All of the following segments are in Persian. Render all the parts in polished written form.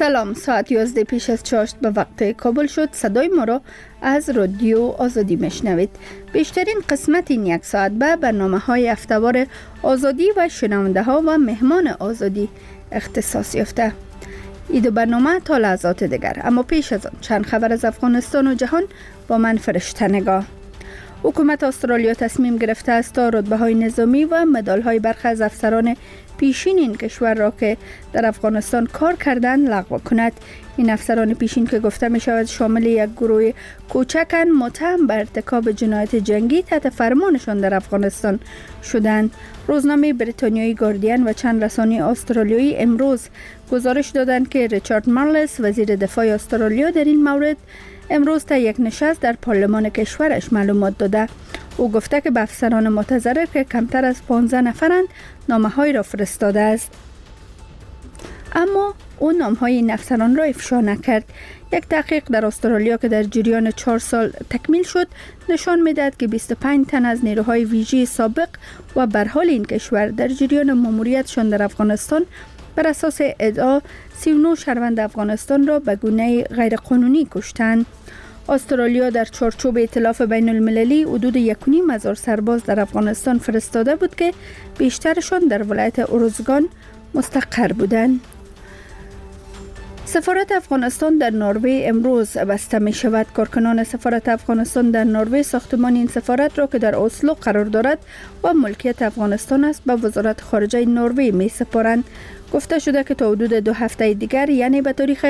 سلام، ساعت 11 پیش از 4 به وقت کابل شد. صدای ما را از رادیو آزادی میشنوید. بیشترین قسمت این یک ساعت به برنامه های هفته‌وار آزادی و شنونده ها و مهمان آزادی اختصاص یافته. این دو برنامه تا لحظات دیگر، اما پیش از آن چند خبر از افغانستان و جهان با من فرشته نگاه. حکومت استرالیا تصمیم گرفته است تا رتبه‌های نظامی و مدال‌های برخی از افسران پیشین این کشور را که در افغانستان کار کردند لغو کند. این افسران پیشین که گفته می شود شامل یک گروه کوچکند متهم به ارتکاب جنایت جنگی تحت فرمانشان در افغانستان شدند. روزنامه بریتانیایی گاردین و چند رسانه استرالیایی امروز گزارش دادند که ریچارد مارلس وزیر دفاع استرالیا در این مورد امروز تا یک نشست در پارلمان کشورش معلومات داده. او گفته که به افسران متضرر که کمتر از 15 نفرند نامه‌هایی را فرستاده است، اما او نام‌های این افسران را افشا نکرد. یک تحقیق در استرالیا که در جریان 4 سال تکمیل شد نشان می‌دهد که 25 تن از نیروهای ویژه سابق و برحال این کشور در جریان ماموریتشان در افغانستان بر اساس ادعا 39 شهروند افغانستان را به گونه غیرقانونی کشتند. استرالیا در چارچوب ائتلاف بین المللی حدود 1.5 سرباز در افغانستان فرستاده بود که بیشترشان در ولایت اروزگان مستقر بودند. سفارت افغانستان در نروژ امروز بسته می شود. کارکنان سفارت افغانستان در نروژ ساختمان این سفارت را که در اسلو قرار دارد و ملکیت افغانستان است به وزارت خارجه نروژ می سپارند. گفته شده که تا حدود 2 هفته دیگر یعنی به تاریخ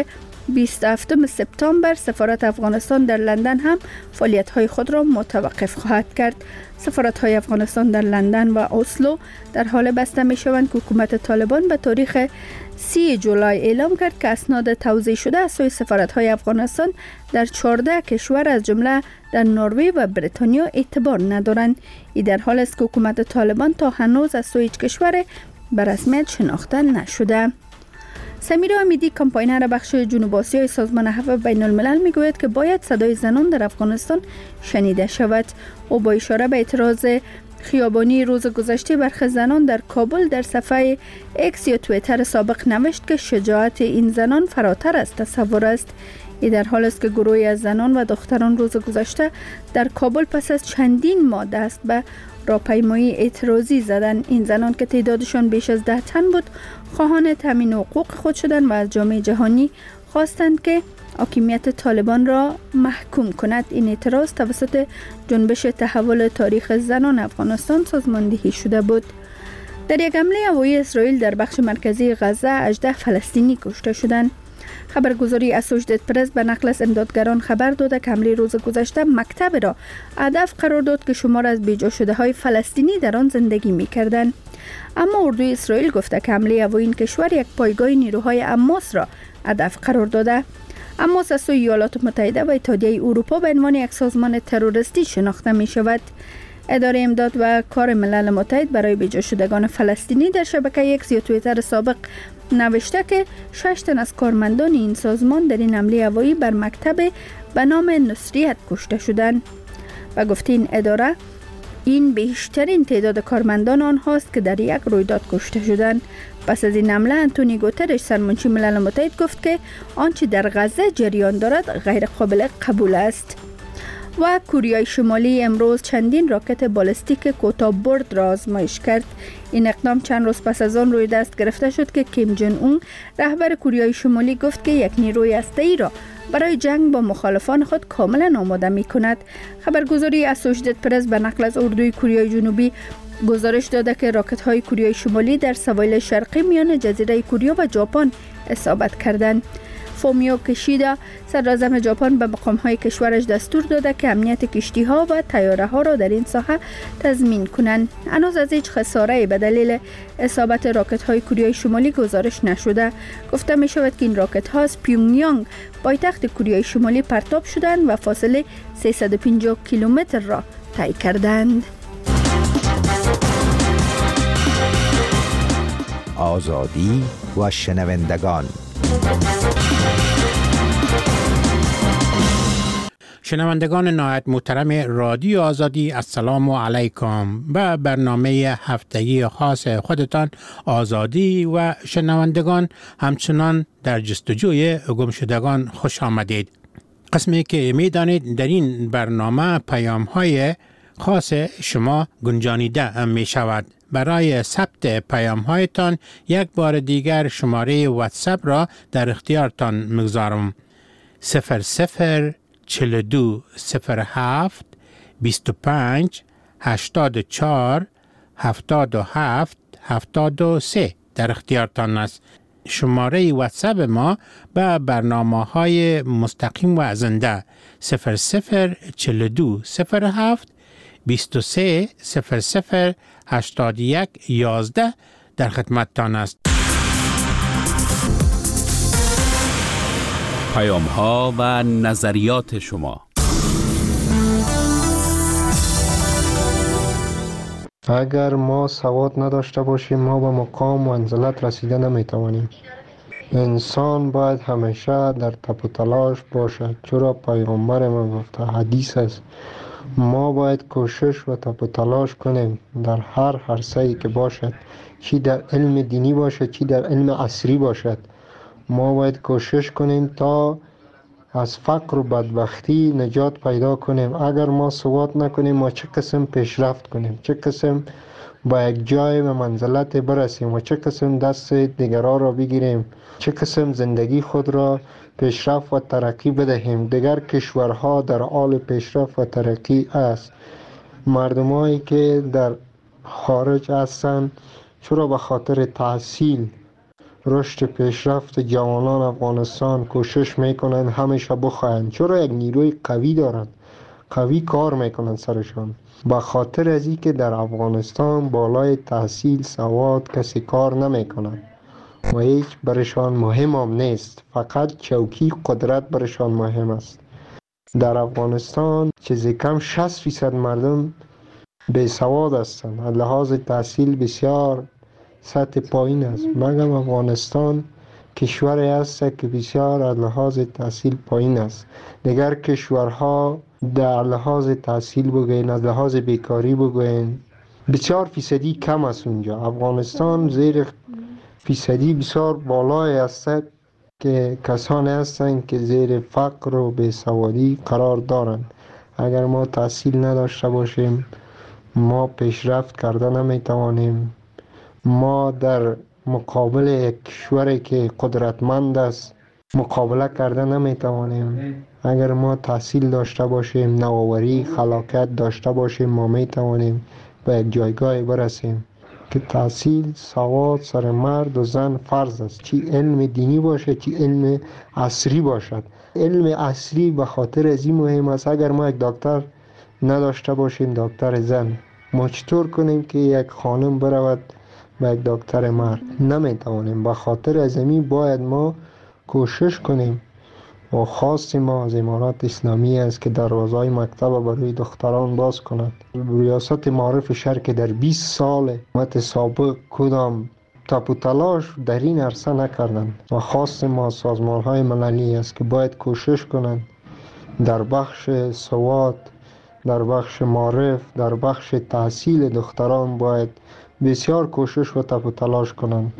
27 سپتامبر سفارت افغانستان در لندن هم فعالیت‌های خود را متوقف خواهد کرد. سفارت‌های افغانستان در لندن و اسلو در حال بسته می‌شوند که حکومت طالبان به تاریخ 30 جولای اعلام کرد که اسناد توزیع شده از سوی سفارت‌های افغانستان در 14 کشور از جمله در نروژ و بریتانیا اعتبار ندارند. این در حالی است که حکومت طالبان تا هنوز از سوی هیچ کشور به رسمیت شناخته نشده. سمیرا امیدی کمپاینر بخش جنوب آسیای سازمان عفو بین الملل میگوید که باید صدای زنان در افغانستان شنیده شود. او با اشاره به اعتراض خیابانی روز گذشته برخی زنان در کابل در صفحه ایکس یا توییتر سابق نوشت که شجاعت این زنان فراتر از تصور است. این در حال است که گروهی از زنان و دختران روز گذشته در کابل پس از چندین ماه دست به راهپیمایی اعتراضی زدند. این زنان که تعدادشان بیش از 10 تن بود خواهان تامین حقوق خود شدند و از جامعه جهانی خواستند که حاکمیت طالبان را محکوم کند. این اعتراض توسط جنبش تحول تاریخ زنان افغانستان سازماندهی شده بود. در یک حمله هوایی اسرائیل در بخش مرکزی غزه 18 فلسطینی کشته شدند. خبرگزاری اسوشیتد پرس به نقل از امدادگران خبر داده که حمله روز گذشته مکتب را هدف قرار داد که شمار از بیجا شده های فلسطینی در آن زندگی می کردند. اما اردوی اسرائیل گفته که حمله هوایی این کشور یک پایگاه نیروهای حماس را هدف قرار داده. حماس از سوی ایالات متحده و اتحادیه اروپا به عنوان یک سازمان تروریستی شناخته می شود. اداره امداد و کار ملل متحد برای بیجا شدگان فلسطینی در شبکه ایکس یا توییتر سابق نوشته که 6 تن از کارمندان این سازمان در این حمله هوایی بر مکتب به نام نصریت کشته شدند و گفت این اداره این بیشترین تعداد کارمندان آنهاست که در یک رویداد کشته شدند. پس از این حمله انتونی گوترش سرمنشی ملل متحد گفت که آنچه در غزه جریان دارد غیر قابل قبول است. و کره شمالی امروز چندین راکت بالستیک کوتاه برد را آزمایش کرد. این اقدام چند روز پس از آن روی دست گرفته شد که کیم جن اون رهبر کره شمالی گفت که یک نیروی هسته‌ای را برای جنگ با مخالفان خود کاملا آماده می کند. خبرگزاری اسوشیتد پرس به نقل از اردوی کره جنوبی گزارش داده که راکت های کره شمالی در سواحل شرقی میان جزیره کره و ژاپن اصابت کردند. فومیو کشیدا صدراعظم ژاپن به مقام‌های کشورش دستور داده که امنیت کشتی‌ها و طیاره‌ها را در این ساحه تضمین کنند. هنوز از هیچ خساره‌ای به دلیل اصابت راکت‌های کره شمالی گزارش نشده. گفته می‌شود که این راکت‌ها از پیونگیانگ پایتخت کره شمالی پرتاب شدند و فاصله 350 کیلومتر را طی کردند. آزادی و شنوندگان. شنوندگان نهایت محترم رادیو آزادی، السلام علیکم. به برنامه هفتگی خاص خودتان آزادی و شنوندگان همچنان در جستجوی گمشدگان خوش آمدید. قسمی که میدانید در این برنامه پیام های خاص شما گنجانیده می شود. برای ثبت پیام هایتان یک بار دیگر شماره واتساپ را در اختیارتان میگذارم. 0042 07 25 84 77 73 در اختیارتان است. شماره واتساپ ما به برنامه‌های مستقیم و زنده 0042 07 23 00 81 11 در خدمتتان است. پیام‌ها و نظریات شما. اگر ما سواد نداشته باشیم ما به مقام و منزلت رسیده نمیتوانیم. انسان باید همیشه در تپ و تلاش باشد، چرا پیغمبر ما گفته، حدیث است. ما باید کوشش و تپ و تلاش کنیم در هر عرصه‌ای که باشد، چی در علم دینی باشد چی در علم عصری باشد. ما باید کوشش کنیم تا از فقر و بدبختی نجات پیدا کنیم. اگر ما سواد نکنیم ما چه قسم پیشرفت کنیم، چه قسم با یک جای و منزلت برسیم و چه قسم دست دیگران را بگیریم، چه قسم زندگی خود را پیشرفت و ترقی بدهیم. دیگر کشورها در حال پیشرفت و ترقی است. مردمایی که در خارج هستند چرا به خاطر تحصیل رشد پیشرفت جوانان افغانستان کوشش میکنند همیشه بخواهند، چرا یک نیروی قوی دارند، قوی کار میکنند سرشان. به خاطر از این که در افغانستان بالای تحصیل سواد کسی کار نمیکنند و هیچ برشان مهم هم نیست، فقط چوکی قدرت برشان مهم است. در افغانستان چیزی کم 60% مردم بی سواد هستند، از لحاظ تحصیل بسیار سطح پایین است. مگم افغانستان کشوری است که بسیار از لحاظ تحصیل پایین است. دیگر کشورها در لحاظ تحصیل بگوین، از لحاظ بیکاری بگوین، بسیار فیصدی کم است اونجا. افغانستان زیر فیصدی بسیار بالای است که کسانی هستند که زیر فقر و بیسوادی قرار دارند. اگر ما تحصیل نداشته باشیم ما پیشرفت کرده نمیتوانیم. ما در مقابل یک کشوری که قدرتمند است مقابله کرده نمیتوانیم. اگر ما تحصیل داشته باشیم، نوآوری، خلاقیت داشته باشیم، ما میتوانیم به یک جایگاه برسیم که تحصیل، سواد سر مرد و زن فرض است، چی علم دینی باشه چی علم عصری باشد. علم عصری به خاطر از این مهم است. اگر ما یک دکتر نداشته باشیم، دکتر زن، ما چطور کنیم که یک خانم برود به یک دکتر مرد؟ نمیتوانیم. به خاطر از این باید ما کوشش کنیم و خواست ما از امارات اسلامی است که دروازهای مکتب برای دختران باز کند. ریاست معارف شهر که در 20 سال حکومت سابق کدام تپ و تلاش در این عرصه نکردند و خواست ما سازمان‌های مللی است که باید کوشش کنند در بخش سواد، در بخش معارف، در بخش تحصیل دختران باید بسیار کوشش و تپ و تلاش کنند.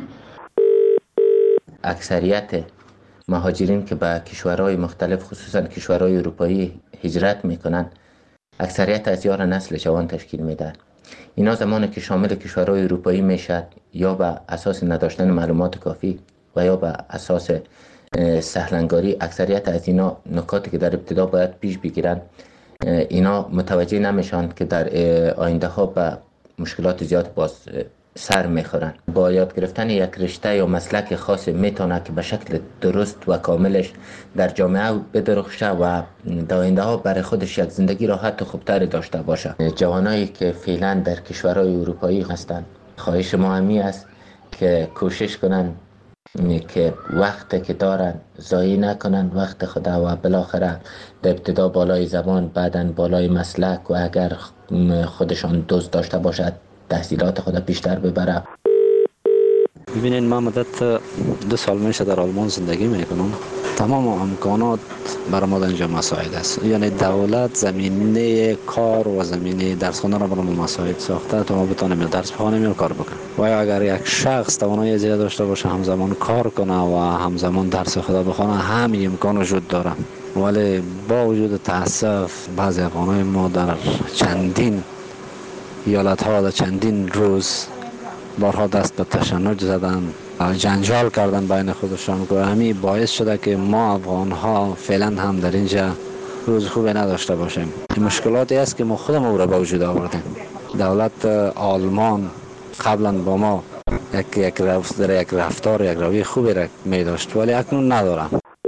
اکثریت مهاجرین که به کشورهای مختلف خصوصا کشورهای اروپایی هجرت میکنن اکثریت از یار نسل جوان تشکیل میدن. اینا زمانی که شامل کشورهای اروپایی میشد یا به اساس نداشتن معلومات کافی و یا به اساس سهلنگاری، اکثریت از اینا نکاتی که در ابتدا باید پیش بگیرن اینا متوجه نمیشن که در آینده ها به مشکلات زیاد باز سر میخورن. با یاد گرفتن یک رشته یا مسلک خاص میتونه که به شکل درست و کاملش در جامعه بدرخشه و در آینده ها برای خودش یک زندگی راحت و خوبتر داشته باشه. جوانایی که فعلا در کشورهای اروپایی هستند، خواهش ما همی است که کوشش کنن که وقت که دارن ضایع نکنن وقت خدا و بالاخره در ابتدا بالای زبان، بعدن بالای مسلک و اگر خودشان دوست داشته باشد تحصیلات خود بیشتر ببره. ببینید من مدت 2 سال میشه در آلمان زندگی میکنم. تمام امکانات برای ما اینجا مساعد است. یعنی دولت زمینه کار و زمینه درس خواندن را برای ما مساعد ساخته تا ما بتونیم درس بخوانیم یا کار بکنیم. و اگر یک شخص توانایی زیاد داشته باشه همزمان کار کنه و همزمان درس خدا بخونه همین امکان وجود داره. ولی با وجود تاسف بعضی افغانای ما در چندین ایالت‌ها در چندین روز بارها دست به تشنج زدن، جنجال کردن بین خودشان که همین باعث شده که ما افغان‌ها فعلا هم در اینجا روز خوبی نداشته باشیم. این مشکلاتی است که ما خودمون را به وجود آوردیم. دولت آلمان قبلا با ما یک رفتار یک روی خوبی را می داشت ولی اکنون ندارم.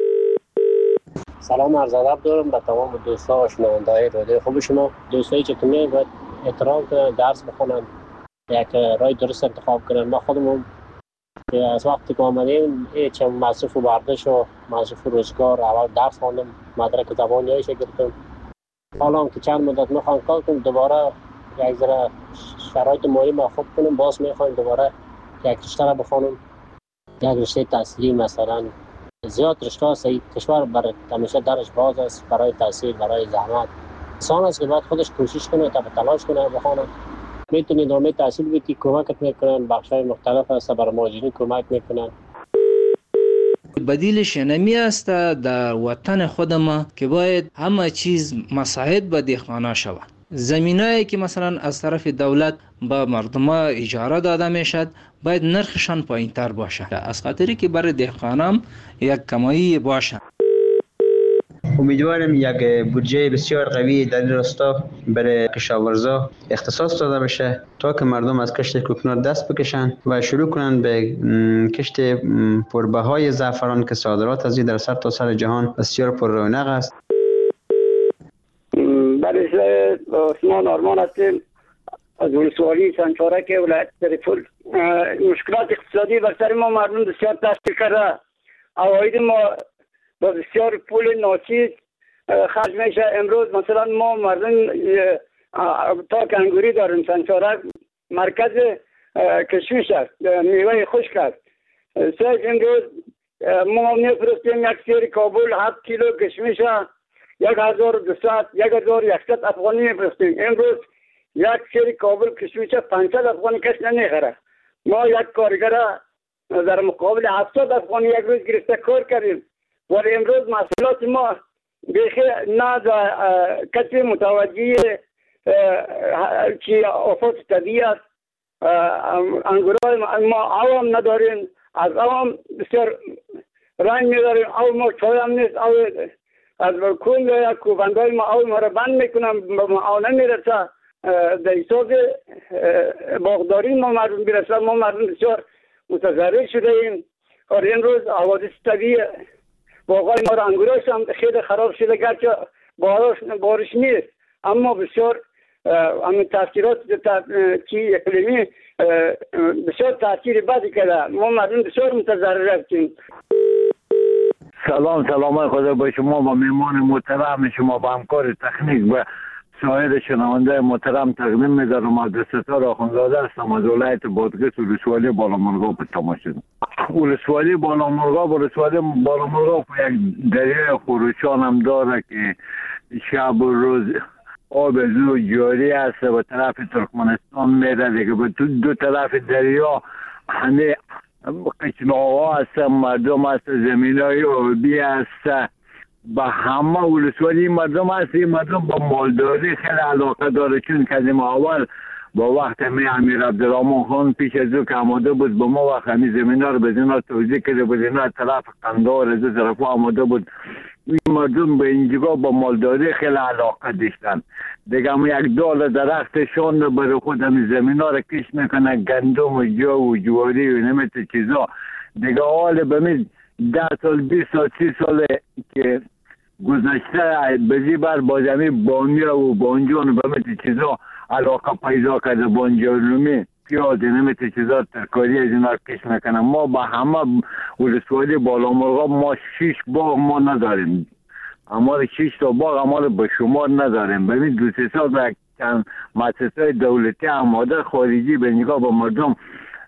سلام عرض ادب دارم به تمام دوستان و شنونده‌های رادیو خوب شما. دوستایی که میگن باید احترام کنن، درس بخونن، یک راه درست انتخاب کنن. ما خودمون از وقتی که آمدیم هیچ مصرف و برداشت و مصرف و روزگار اول درس خواندم، مدرک زبانیایش گرفتم. حالا هم که چند مدت میخوام کار کنم دوباره یک ذره شرایط مالی ما خوب کنم، باز میخوایم دوباره یک رشته را بخونم، یک رشته تحصیلی. مثلا زیاد رشته هست کشور برای همیشه درش باز است برای تحصیل، برای زحمت. انسان است که باید خودش کوشش کنه تا تلاش کنه بخونه. میتونی ادامه تحصیل بدی، کمکت میکنن، بخشای مختلف هست برای مهاجرین کمک میکنن. بدیلش نمی است در وطن خود ما که باید همه چیز مساعد به دهقانا شود. زمینایی که مثلا از طرف دولت به مردم اجاره داده میشد باید نرخشان پایین تر باشه، از خاطری که برای دهقانام یک کمایی باشه. امیدوارم یک بودجه بسیار قوی در این راستا برای کشاورزا اختصاص داده بشه تا که مردم از کشت کوکنار دست بکشن و شروع کنن به کشت پربهای زعفران که صادرات از این در سرتاسر جهان بسیار پر رونق است. برای عثمان آرمان هستیم از ولسوالی سنچارک ولایت سرپل. مشکلات اقتصادی بر سر ما مردم بسیار تاثیر کرده. عواید ما با بسیار پول ناچیز خرج میشه. امروز مثلا ما مردم تا کنگوری داریم سنچارک مرکز کشمش است، میوه خشک است. امروز ما میفرستیم یک سیر کابل 7 کیلو کشمش 1200 1100 افغانی میفرستیم. امروز یک سری کابل کشمش 500 افغانی کس نمیخره. ما یک کارگر در مقابل 70 افغانی یک روز گرفته کار کردیم. ولی امروز محصولات ما بیخی نه کسی متوجه که آفات طبیعی است. انگورای ما عوام نداریم، از عوام بسیار رنگ میداریم. او ما چای هم نیست، او از کل یا کوبندای ما او ما را بند میکنم، ما او نمیرسه. در حساب باغداری ما مردم برسه. ما مردم بسیار متضرر شده ایم. اور امروز حوادث طبیعی باغای ما را انگوراش هم خیلی خراب شده، گرچه بارش نیست اما بسیار همین تاثیرات چی اقلیمی بسیار تاثیر بدی کرده. ما مردم بسیار متضرر هستیم. سلام خدا با شما و میمان محترم شما با همکار تکنیک و سایر شنونده محترم تقدیم می‌دارم. عبدالستار آخوندزاده هستم از ولایت بادغیس ولسوالی بالامرغاب تماشا. ولسوالی بالامرغاب یک دریای خروشان هم داره که شب و روز آب زو جاری است و طرف ترکمنستان میره دیگه. به دو طرف دریا همه قچناها هست، مردم هست، زمینای آبی هست. با همه ولسوالی مردم هست. این مردم با مالداری خیلی علاقه داره، چون کدیم اول با وقت امیر عبدالرحمن خان پیش از او که آماده بود با ما وقت همی زمین ها رو به اینا توضیح کرده بود، اینا طرف قندار از طرف آماده بود. این مردم به اینجا با مالداری خیلی علاقه داشتن دیگه. هم یک دال درختشان رو برای خود همی زمین ها رو کش میکنن، گندم و جو و جواری و نمیت چیزا دیگه. حال به 10 سال 20 سال 30 ساله که گذشته بزی بر بازمی بامیا و بانجان و بمیت چیزا علاقه پیدا کرده. بانجانومی پیاز نمیت چیزا ترکاری از اینا کش میکنن. ما با همه ولسوالی بالامرغاب ما 6 باغ ما نداریم. اما 6 تا باغ اما به شمار نداریم. ببین 2-3 سال چند مؤسسات دولتی آماده خارجی به نگاه با مردم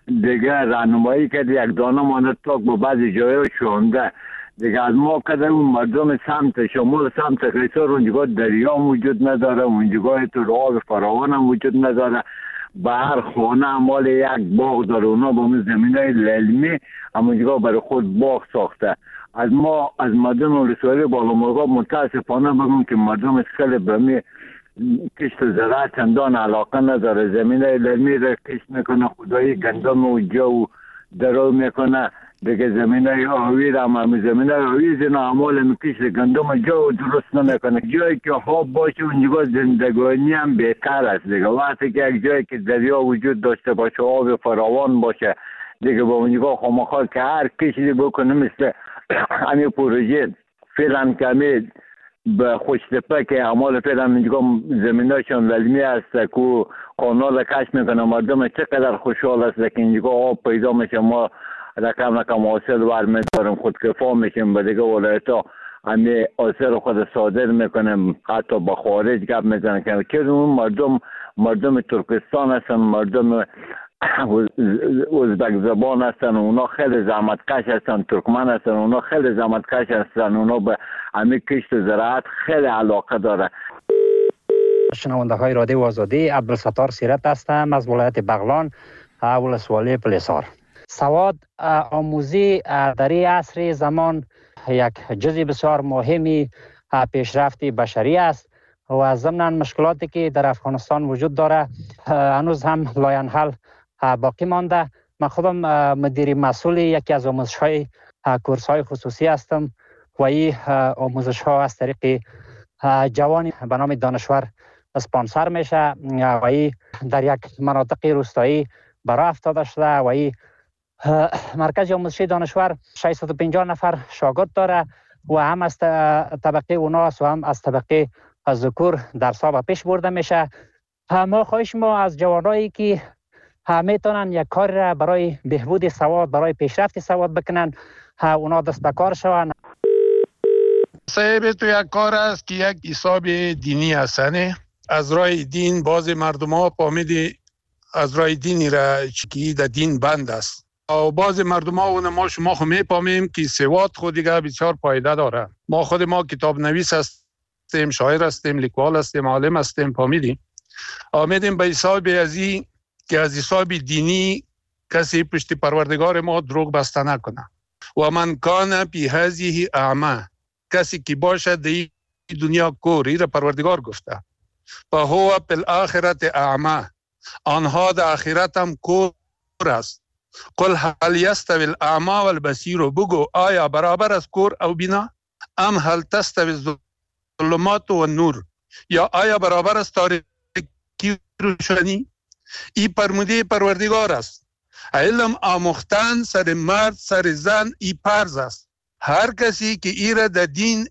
دیگه راهنمایی کرد، یک دانه مانه تاک با بعضی جای‌ها شونده. دیگه از ما کده اون مردم سمت شمال سمت قیصر اونجا دریا وجود نداره، اونجا تو آب فراوان هم وجود نداره. به هر خانه مال یک باغ داره، اونا با اون زمینای للمی همونجا برای خود باغ ساخته. از ما از مردم ولسوالی بالامرغاب متاسفانه بگم که مردم خیلی به می کشت زراعت چندان علاقه نداره. زمینای للمی را کشت میکنه، خدایی گندم و جو و درو میکنه. دیگه زمینای آوی را هم زمینای آوی زینا عمال میکشت گندم و جو درست نمیکنه. جایی که خواب باشه اونجا زندگانی هم بهتر است. دیگه وقتی که یک جایی که دریا وجود داشته باشه، آب فراوان باشه، دیگه با اونجا خامخواه که هر کشتی بکنه مثل همین پروژه فعلا کمی به خوشتپه که اعمال فعلا اینجا زمیناشون للمی است که کانال کشف میکنه. مردم چقدر خوشحال است که اینجا آب پیدا میشه، ما رقم حاصل برمیداریم، خودکفا میشیم، به دیگه ولایت‌ها همین حاصل خود صادر میکنیم، حتی با خارج گپ میزنن که اون مردم ترکستان هستن، مردم ازبک زبان هستن، اونا خیلی زحمتکش هستن، ترکمن هستن، اونا خیلی زحمتکش هستن، اونا به همین کشت و زراعت خیلی علاقه داره. شنونده های رادیو آزادی، عبدالستار سیرت هستم از ولایت بغلان، ولسوالی پلیسار. سواد آموزی در این عصر زمان یک جزء بسیار مهمی پیشرفت بشری است و ضمن مشکلاتی که در افغانستان وجود داره هنوز هم لاینحل باقی مانده. من خودم مدیر مسئول یکی از آموزش‌های کورس‌های خصوصی هستم و این آموزش‌ها از طریق جوانی به نام دانشور اسپانسر میشه و این در یک مناطق روستایی برای افتاده شده و این مرکز آموزشی دانشور 650 نفر شاگرد داره و هم از طبقه اوناس و هم از طبقه ذکور درس‌ها به پیش برده میشه. ما خواهش ما از جوانایی که میتونن یک کار را برای بهبود سواد، برای پیشرفت سواد بکنن، اونا دست به کار شوند. صاحب تو یک کار است که یک حساب دینی هستنه. از راه دین باز مردم ها پامیدی از راه دینی را که در دین بند است و باز مردم ها و شما خو میپامیم که سواد خود دیگه بسیار پایده داره. ما خود ما کتاب نویس هستیم، شاعر هستیم، لیکوال هستیم، عالم هستیم، پامیدیم آمدیم به حساب ازی که از حساب دینی کسی پشت پروردگار ما دروغ بسته نکنه. و من کان پی هذه اعمى، کسی که باشد در دنیا کور، این پروردگار گفته، فهو فی الاخرة اعمى، آنها در آخرت هم کور است. قل هل یستوی الاعمى والبصیر، بگو آیا برابر است کور او بینا؟ ام هل تستوی الظلمات و نور، یا آیا برابر است تاریکی روشنی؟ این فرموده پروردگار است. علم آموختن سر مرد سر زن ای فرض است. هر کسی که ایره در دین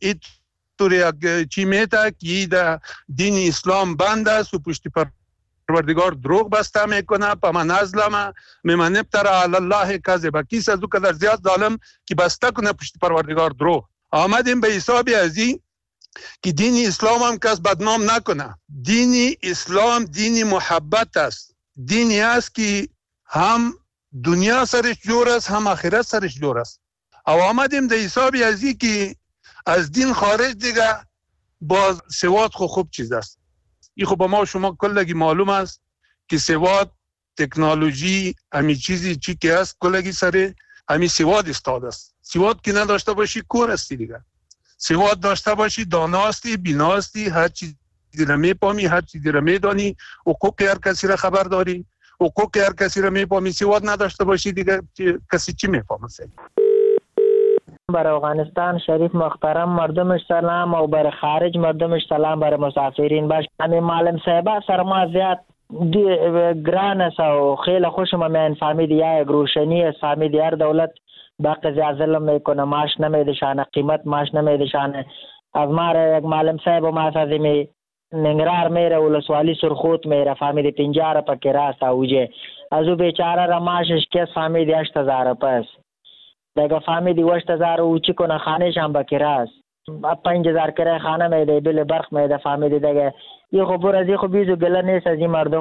چی میته که در دین اسلام بند است و پشت پروردگار دروغ بسته میکنه، پا من ازلم ممن ابترا علی الله کذبا، کیس از او قدر زیاد ظالم که بسته کنه پشت پروردگار دروغ. آمدیم به حساب ازی که دین اسلام هم کس بدنام نکنه. دین اسلام دین محبت است، دینی است که هم دنیا سرش جور است هم آخرت سرش جور است. او آمدیم در حساب ازی که از دین خارج دیگه باز سواد خوب چیز است. این خب ما شما کلگی معلوم است که سواد تکنولوژی همی چیزی چی که است کلگی سر همی سواد استاد است. سواد که نداشته باشی کور استی دیگه. سواد داشته باشی داناستی، بیناستی، هر چیزی را میپامی، هر چیزی را میدانی، حقوق هر کسی را خبر داری، حقوق هر کسی را میپامی. سواد نداشته باشی دیگه کسی چی میفهمه؟ برای افغانستان شریف محترم مردمش سلام و برای خارج مردمش سلام، برای مسافرین باش. همین معلم صاحبه سر ما زیاد گران است و خیلی خوشم میان فهمید یا روشنی است، فهمید هر دولت باقی زیاد ظلم میکنه، ماش نمیدشانه، قیمت ماش نمیدشانه. از ما یک معلم صاحب ما سازمی ننگرار میره ولسوالی سرخوت میره، فهمید 50 روپیه کرایه اوجه، از او بیچاره را ماشش کس فهمید 8000 روپیه است. دیگه فهمیدی 8000 او چی کنه، خانهش هم با کرایه است، 5000 کرایه خانه میده، بل برق میده. فهمیدی دیگه این خب از این خب بیزو گله نیست از این مردم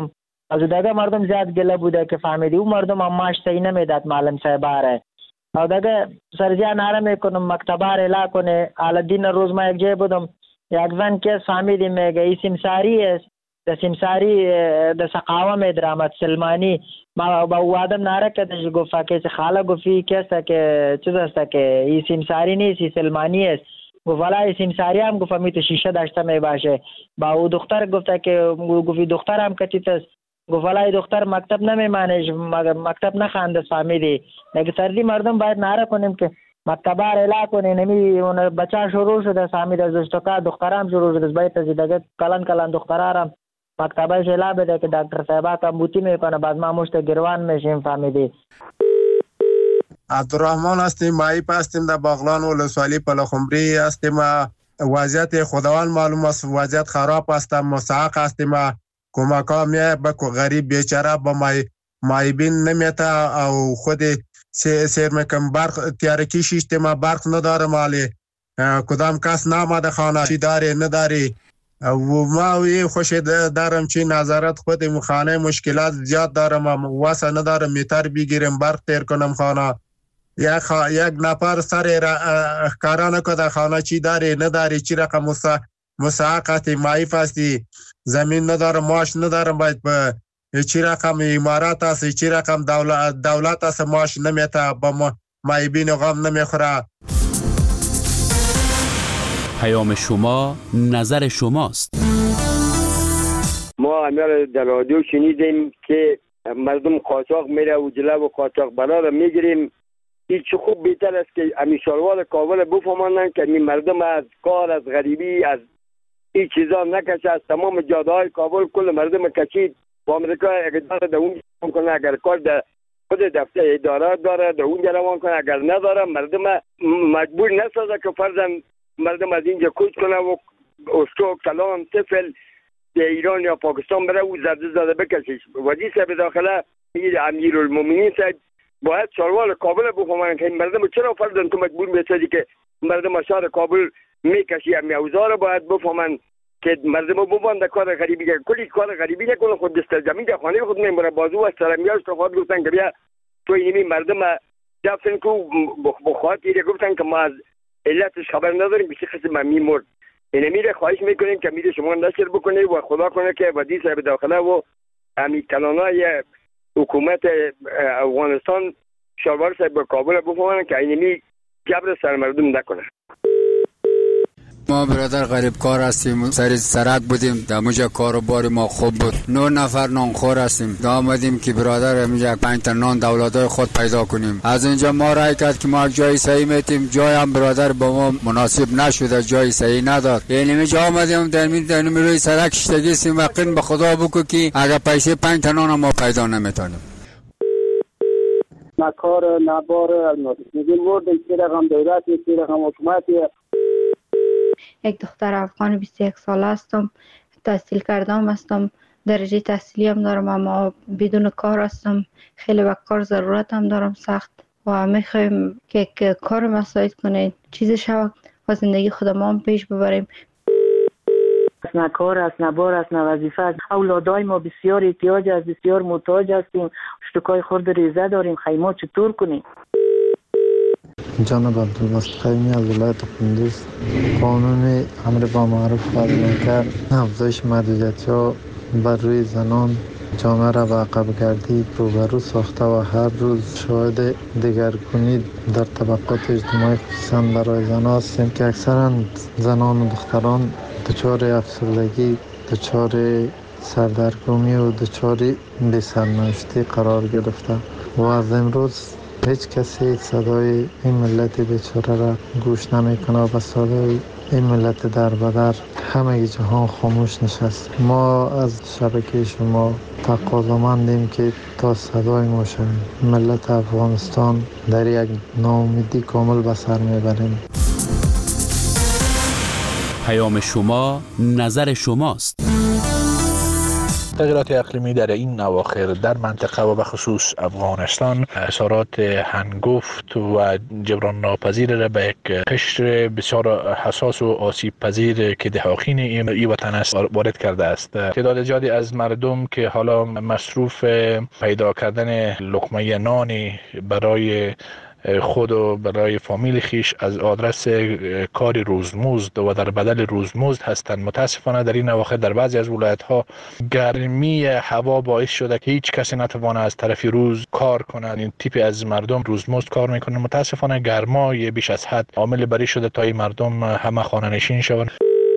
از دیگه مردم زیاد گله بوده که فهمیدی اون مردم هم ماش صحیح نمیداد معلم صاحب آره او دیگه سرجا ناره میکنم مکتبه اعلا کنه. حالا دین روز ما یک جای بودم یک زن که فهمیدیم میگه این سمساری است د سمساری د سقاوم درآمد سلمانی ما با او آدم ناره کدش گفت که خاله گفتی که است که چیز است که این سمساری نیست این سلمانی است. گفت والا این سمساری هم گفت می تو شیشه داشته می باشه. با او دختر گفته که گفتی دختر هم کچیت است. گفت والا این دختر مکتب نمیمانه مکتب نخوانده فهمیدی. لیکن سردی مردم باید ناره کنیم که مکتبه اعلا کنه. نمی اون بچه شروع شده فهمید از اشتکا دخترام شروع شده باید از دیگه کلان دخترام مکتبه اعلا بده که دکتر صاحبا کمبوتی میکنه بعد ما مشت گروان میشیم فهمیدی. عبدالرحمن هستیم مایپ هستیم در باغلان ولسوالی پلخمری هستیم. وضعیت خداوند معلوم است وضعیت خراب است. مساق هستیم کمک ها میه به غریب بیچاره با مایبین نمیته او خود سیر میکن برق تیارکی شیشتیم برق نداره مالی کدام کس نامده خانه چی داری نداری و ما خوش دارم چی نظرت خود خانه مشکلات زیاد دارم واسه ندارم میتر بگیرم برق تیر کنم خانه یک نفر سر کارانه که در خانه چی داری نداری چی رقم مساقتی معیف هستی زمین ندارم ماش ندارم باید به چی رقم امارات هستی چی رقم دولت هست ماش نمیتا با معیبین غم نمیخوره. پیام شما نظر شماست. ما امیر در رادیو شنیدیم که مردم قاچاق میره و جلو و قاچاق برا را میگیریم. این چه خوب بهتر است که امی شاروار کابل بفهمانند که این مردم از کار از غریبی از این چیزا نکشه. از تمام جاده های کابل کل مردم کشید و امریکا اقدار در اون جوان کنه. اگر کار در خود دفتر اداره داره در اون جوان کنه اگر نداره مردم مجبور نسازه که فرضاً مردم از اینجا کوچ کنه و استوک سلام طفل در ایران یا پاکستان بره و زده بکشیش. وزیر صاحب داخله امیرالمومنین صاحب باید شاروار کابل بفهمن که این مردم چرا فرضاً تو مجبور میسازی که مردم شهر کابل میکشی. امی اوزار باید بفهمن که مردم ببند کار غریبی که کلی کار غریبی نکنه خود دست زمین در خانه خود میمونه بازو از سرمیاش تو خود گفتن که بیا تو اینمی مردم دفن کو بخواد دیگه گفتن که ما از علتش خبر نداریم بسی قسم میمرد. اینمی را خواهش میکنیم که میره شما نشر بکنه و خدا کنه که وزیر صاحب داخله و امی کلانای حکومت افغانستان شاروار صاحب کابل بفهمن که اینمی جبر سر مردم نکنه. ما برادر غریب کار هستیم سر سرک بودیم در موجه کاروبار ما خوب بود 9 نفر نانخور هستیم دا آمدیم که برادر موجه 5 تا نان دولتای خود پیدا کنیم. از اینجا ما رای کرد که ما جای صحیح میتیم جای هم برادر با ما مناسب نشده جای صحیح نداد. یعنی میجا آمدیم در روی سرک شتگی سیم وقین به خدا بکو که اگر پیسه 5 تا نان ما پیدا نمیتونیم. نکار نبار میگیم ورد که رقم دولتی که رقم حکومتی. یک دختر افغان 21 ساله هستم تحصیل کردم هستم درجه تحصیلی هم دارم اما بدون کار هستم خیلی به کار ضرورت هم دارم سخت و میخوایم که کار مساعد کنید چیزی شود و زندگی خودمان پیش ببریم. نه کار است نه بار است نه وظیفه است. اولادای ما بسیار احتیاج است بسیار محتاج هستیم اشتکای خورد ریزه داریم خیمه چطور کنیم. جناب عبدالباسط خیمی از ولایت قندوز قانون امر با معروف قدم کرد افزایش محدودیت‌ها بر روی زنان جامعه را به عقب گردی روبرو ساخته و هر روز شاهد دگرگونی در طبقات اجتماعی خصوصا برای زنان هستیم که اکثرا زنان و دختران دچار افسردگی دچار سردرگمی و دچار بی‌سرنوشتی قرار گرفته و از امروز هیچ کسی صدای این ملت بیچاره را گوش نمیکنه و صدای این ملت در بدر همه جهان خاموش نشست. ما از شبکه شما تقاضامندیم که تا صدای ما شویم. ملت افغانستان در یک ناامیدی کامل به سر میبریم. پیام شما نظر شماست. تغییرات اقلیمی در این اواخر در منطقه و به خصوص افغانستان اثرات هنگفت و جبران ناپذیر را به یک قشر بسیار حساس و آسیب پذیر که دهاقین این وطن است وارد کرده است. تعداد زیادی از مردم که حالا مصروف پیدا کردن لقمه نانی برای خود و برای فامیل خیش از آدرس کار روزمزد و در بدل روزمزد هستند. متاسفانه در این اواخر در بعضی از ولایت‌ها گرمی هوا باعث شده که هیچ کسی نتوانه از طرف روز کار کنه. این تیپ از مردم روزمزد کار میکنه. متاسفانه گرمای بیش از حد عامل بری شده تا این مردم همه خانه نشین شوند.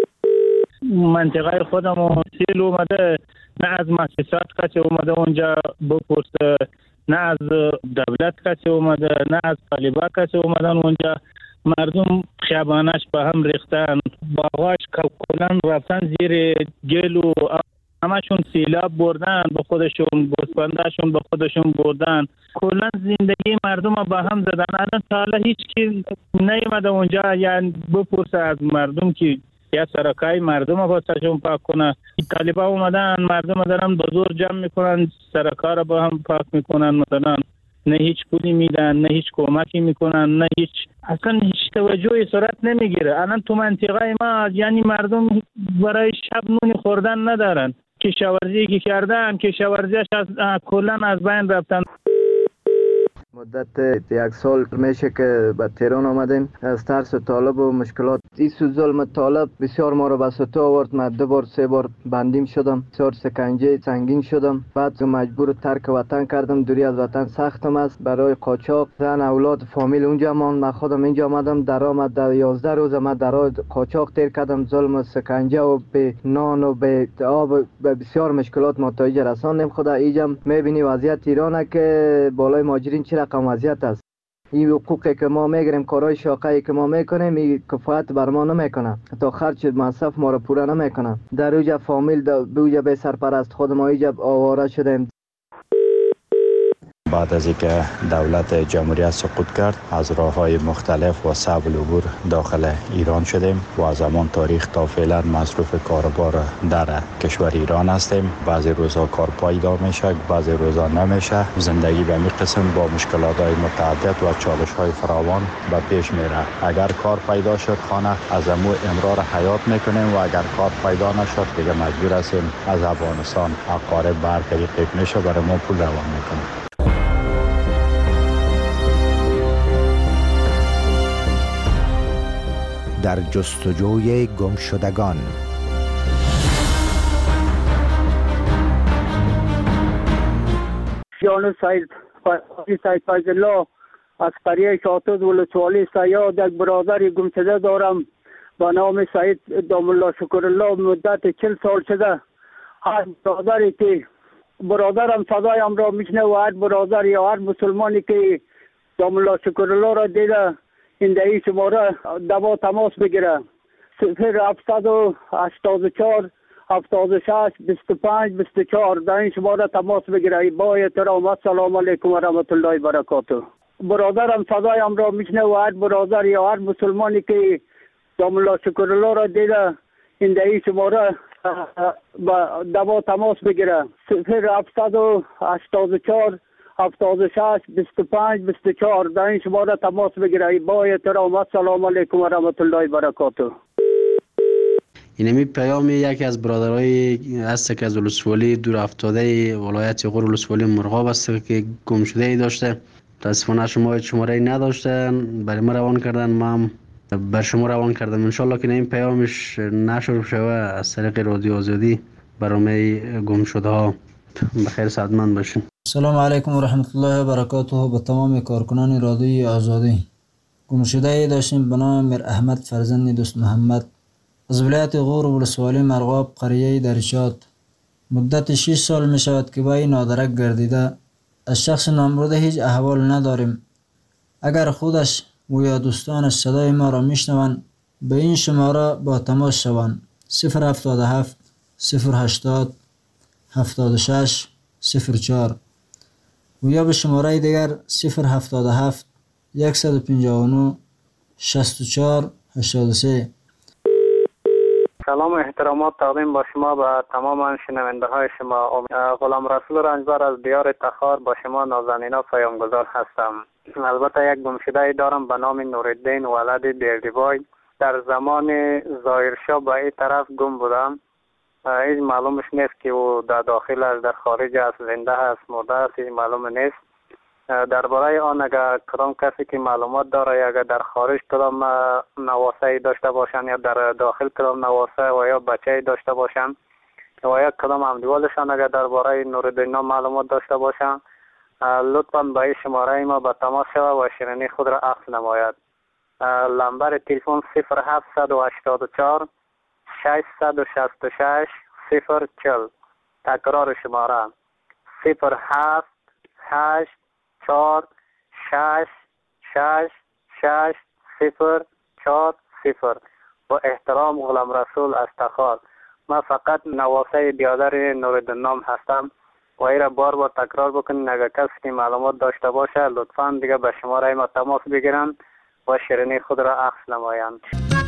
منطقه خودم سیل اومده، نه از مؤسسات کسی اومده اونجا بپرسه، نه از دولت کسی اومده، نه از طالبا کسی اومدن اونجا. مردم خیابانش به هم ریختن، باغاش کلن رفتن زیر گل و همشون سیلاب بردن به خودشون، گوسفنداشون به خودشون بردن. کلن زندگی مردم به هم زدن. الان تا حالا هیچ کی نیومده اونجا یعنی بپرسه از مردم که یا سرکای مردم واسهشون پاک کنه. طالبا اومدن مردم دارن به زور جمع میکنن، سرکا رو با هم پاک میکنن. مثلا نه هیچ پولی میدن، نه هیچ کمکی میکنن، نه هیچ، اصلا هیچ توجهی صورت نمیگیره. الان تو منطقه ما یعنی مردم برای شب نون خوردن ندارن. کشاورزی که کردن کشاورزیش کلا از بین رفتن. مدت 1 سال میشه که به تهران آمدیم. از ترس طالب و مشکلات این ظلم طالب بسیار ما رو به سطح آورد. من 2 بار 3 بار بندیم شدم، بسیار سکنجه سنگین شدم. بعد مجبور ترک وطن کردم. دوری از وطن سختم است. برای قاچاق زن اولاد فامیل اونجا ماند. من خودم اینجا آمدم. درآمد در 11 روز من در قاچاق تیر کردم. ظلم سکنجه و به نان و به آب به بسیار مشکلات ما تا اینجا رساندیم. خدا اینجا میبینی وضعیت ایرانه که بالای مهاجرین چه رقم وضعیت است. این حقوقی که ما میگیریم، کارهای شاقه‌ای که ما میکنیم، این کفایت بر ما نمیکنه، تا خرج مصرف ما رو پوره نمیکنه. در اوجا فامیل بوجا به سرپرست خود ما اینجا آواره شدیم. بعد از اینکه دولت جمهوریت سقوط کرد از راه‌های مختلف و صعب العبور داخل ایران شدیم و از همان تاریخ تا فعلا مصروف کاربار در کشور ایران هستیم. بعضی روزها کار پیدا میشه، بعضی روزها نمیشه. زندگی به این قسم با مشکلات‌های متعدد و چالش‌های فراوان به پیش میره. اگر کار پیدا شد خانه از امور امرار حیات میکنیم و اگر کار پیدا نشد دیگه مجبور هستیم از افغانستان اقارب بر طریق میشه برای ما پول روان میکنیم. در جستجوی گمشدگان. جان سید فیض الله از قریه شاطوز ولسوالی سیاد یک برادر گمشده دارم با نام سید دام الله شکر الله. مدت 40 سال شده. هر برادری که برادرم صدایم را میشنه و هر برادر یا هر مسلمانی که دام الله شکر الله را دیده این دهی شماره دوا تماس بگیره. 0784 76 25 24 در این شماره تماس بگیره. با احترام السلام علیکم و رحمت الله و برکاته. برادرم صدایم را میشنه و هر برادر یا هر مسلمانی که دام الله شکر الله را دیده این دهی شماره دوا تماس بگیره. 0784 76 25 24 در این شماره تماس بگیره. با احترام السلام علیکم و رحمت الله و برکاته. اینمی پیام یکی از برادرای هست که از ولسوالی دور افتاده ولایت غور ولسوالی مرغاب است که گم شده ای داشته. متاسفانه شماره ای نداشتن، برای ما روان کردن، ما هم بر شما روان کردم. انشالله که این پیامش نشر شوه از طریق رادیو آزادی برای گم شده ها. بخیر سعادتمند باشین. سلام علیکم و رحمت الله و برکاته. به تمام کارکنان رادیوی آزادی. گمشده ای داشتیم به نام میر احمد فرزند دوست محمد از ولایت غور ولسوالی مرغاب قریه درشاد. مدت 6 سال می شود که با این نادرک گردیده. از شخص نامبرده هیچ احوال نداریم. اگر خودش و یا دوستانش صدای ما را میشنوند به این شماره با تماس شوند. 077 080 76 04 و یا به شماره دیگر 077 159 64 83. سلام و احترامات تقدیم با شما و تمام شنونده های شما. غلام رسول رنجبر از دیار تخار با شما نازنینا پیامگذار هستم. البته یک گمشده دارم به نام نورالدین ولد بیردیبای. در زمان ظاهرشاه به این طرف گم بودم. هیچ معلومش نیست که او در داخل است، در خارج است، زنده است، مرده است، هیچ معلوم نیست. درباره آن اگر کدام کسی که معلومات داره، اگر در خارج کدام نواسه داشته باشند یا در داخل کدام نواسه و یا بچه داشته باشند و یا کدام همدیوالشان اگر درباره نورالدین معلومات داشته باشند، لطفاً به این شماره ما به تماس شود و شیرینی خود را عکس نماید. نمبر تلفن 0884 666 040. تکرار شماره 078 4 6 6 6 0 4 0. با احترام غلام رسول از تخار. من فقط نواسه بیادر نورالدین هستم و ای را بار تکرار بکنین. اگر کسی که معلومات داشته باشه لطفاً دیگه به شماره ما تماس بگیرن و شیرینی خود را عکس نمایند.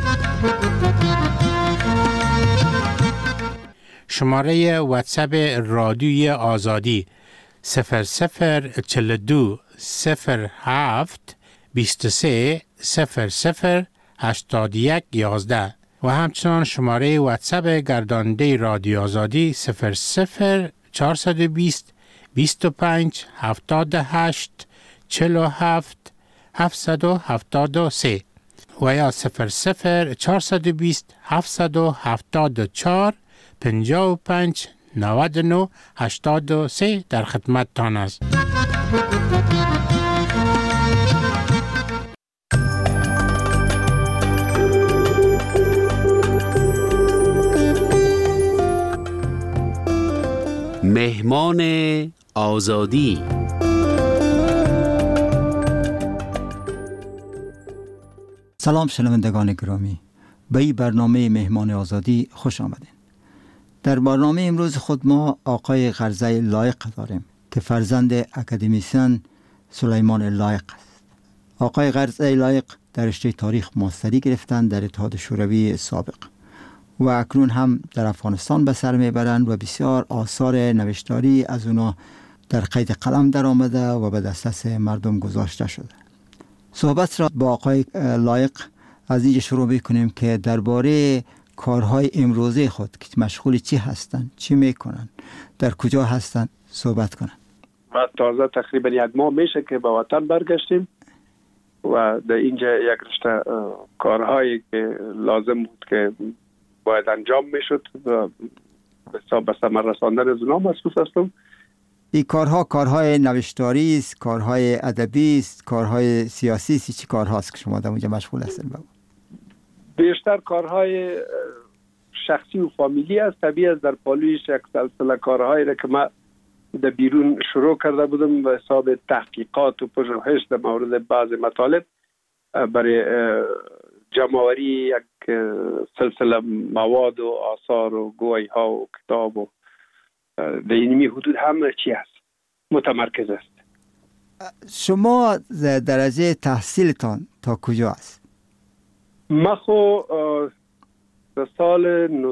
شماره واتساپ رادیوی آزادی 0042 07 23 00 81 11 و همچنان شماره واتساپ گرداننده رادیو آزادی 00 420 25 78 47 773 و یا 00 420 774 55 99 83 در خدمت تان است. مهمان آزادی. سلام شنوندگان گرامی، به این برنامه مهمان آزادی خوش آمدین. در برنامه امروز خود ما آقای غرزه لایق داریم که فرزند اکادمیسین سلیمان لایق است. آقای غرزه لایق در رشته تاریخ ماستری گرفتند در اتحاد شوروی سابق و اکنون هم در افغانستان به سر میبرند و بسیار آثار نوشتاری از اونا در قید قلم در آمده و به دسترس مردم گذاشته شده. صحبت را با آقای لایق از اینجا شروع میکنیم که درباره کارهای امروزه خود که مشغول چی هستند، چی میکنن، در کجا هستند صحبت کنن. ما تازه تقریبا یک ماه میشه که به وطن برگشتیم و در اینجا یک رشته کارهایی که لازم بود که باید انجام میشد و به ثمر رساندن از اونها مصروف هستم. این کارهای نوشتاری است، کارهای ادبی است، کارهای سیاسی است، چی کارهاست که شما در اونجا مشغول هستید؟ بیشتر کارهای شخصی و فامیلی است. طبیعی است در پالویش یک سلسله کارهایی را که من در بیرون شروع کرده بودم به حساب تحقیقات و پژوهش در مورد بعض مطالب برای جمع‌آوری یک سلسله مواد و آثار و گویی ها و کتاب و در اینمی حدود همه چی است متمرکز است. شما درجه تحصیلتان تا کجا است؟ من خو در سال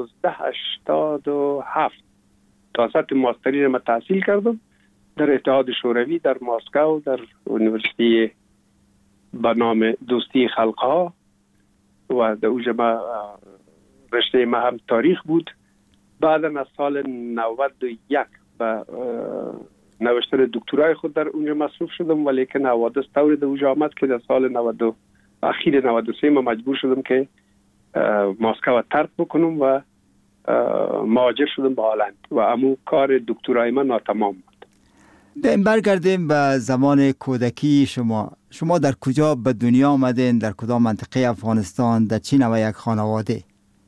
1987 تا سطح ماستری را تحصیل کردم در اتحاد شوروی در مسکو در یونیورسیتی به نام دوستی خلقها و در اونجا رشته ما هم تاریخ بود. بعد از سال 91 به نوشتن دکترای خود در اونجا مصروف شدم، ولی که حوادث طوری در اونجا آمد که در سال اخیر 93 ما مجبور شدم که مسکو ترک بکنم و مهاجر شدم به هلند و امو کار دکترای من ناتمام بود. برگردیم به زمان کودکی شما در کجا به دنیا آمدین؟ در کدام منطقه افغانستان؟ در چی نوع یک خانواده؟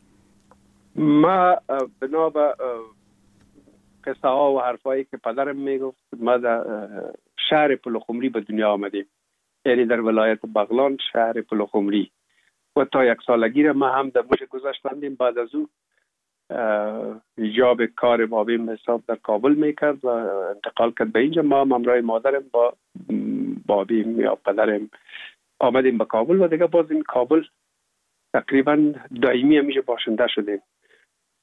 ما بنا به قصه ها و حرفایی که پدرم میگفت ما در شهر پلخمری به دنیا آمدیم، یعنی در ولایت بغلان شهر پلخمری و تا 1 سالگی را ما هم در موش گذاشتندیم. بعد از او ایجاب کار بابیم حساب در کابل میکرد و انتقال کرد به اینجا. ما همراه مادرم با بابیم یا پدرم آمدیم به کابل و دیگه باز این کابل تقریبا دائمی همیشه باشنده شدیم.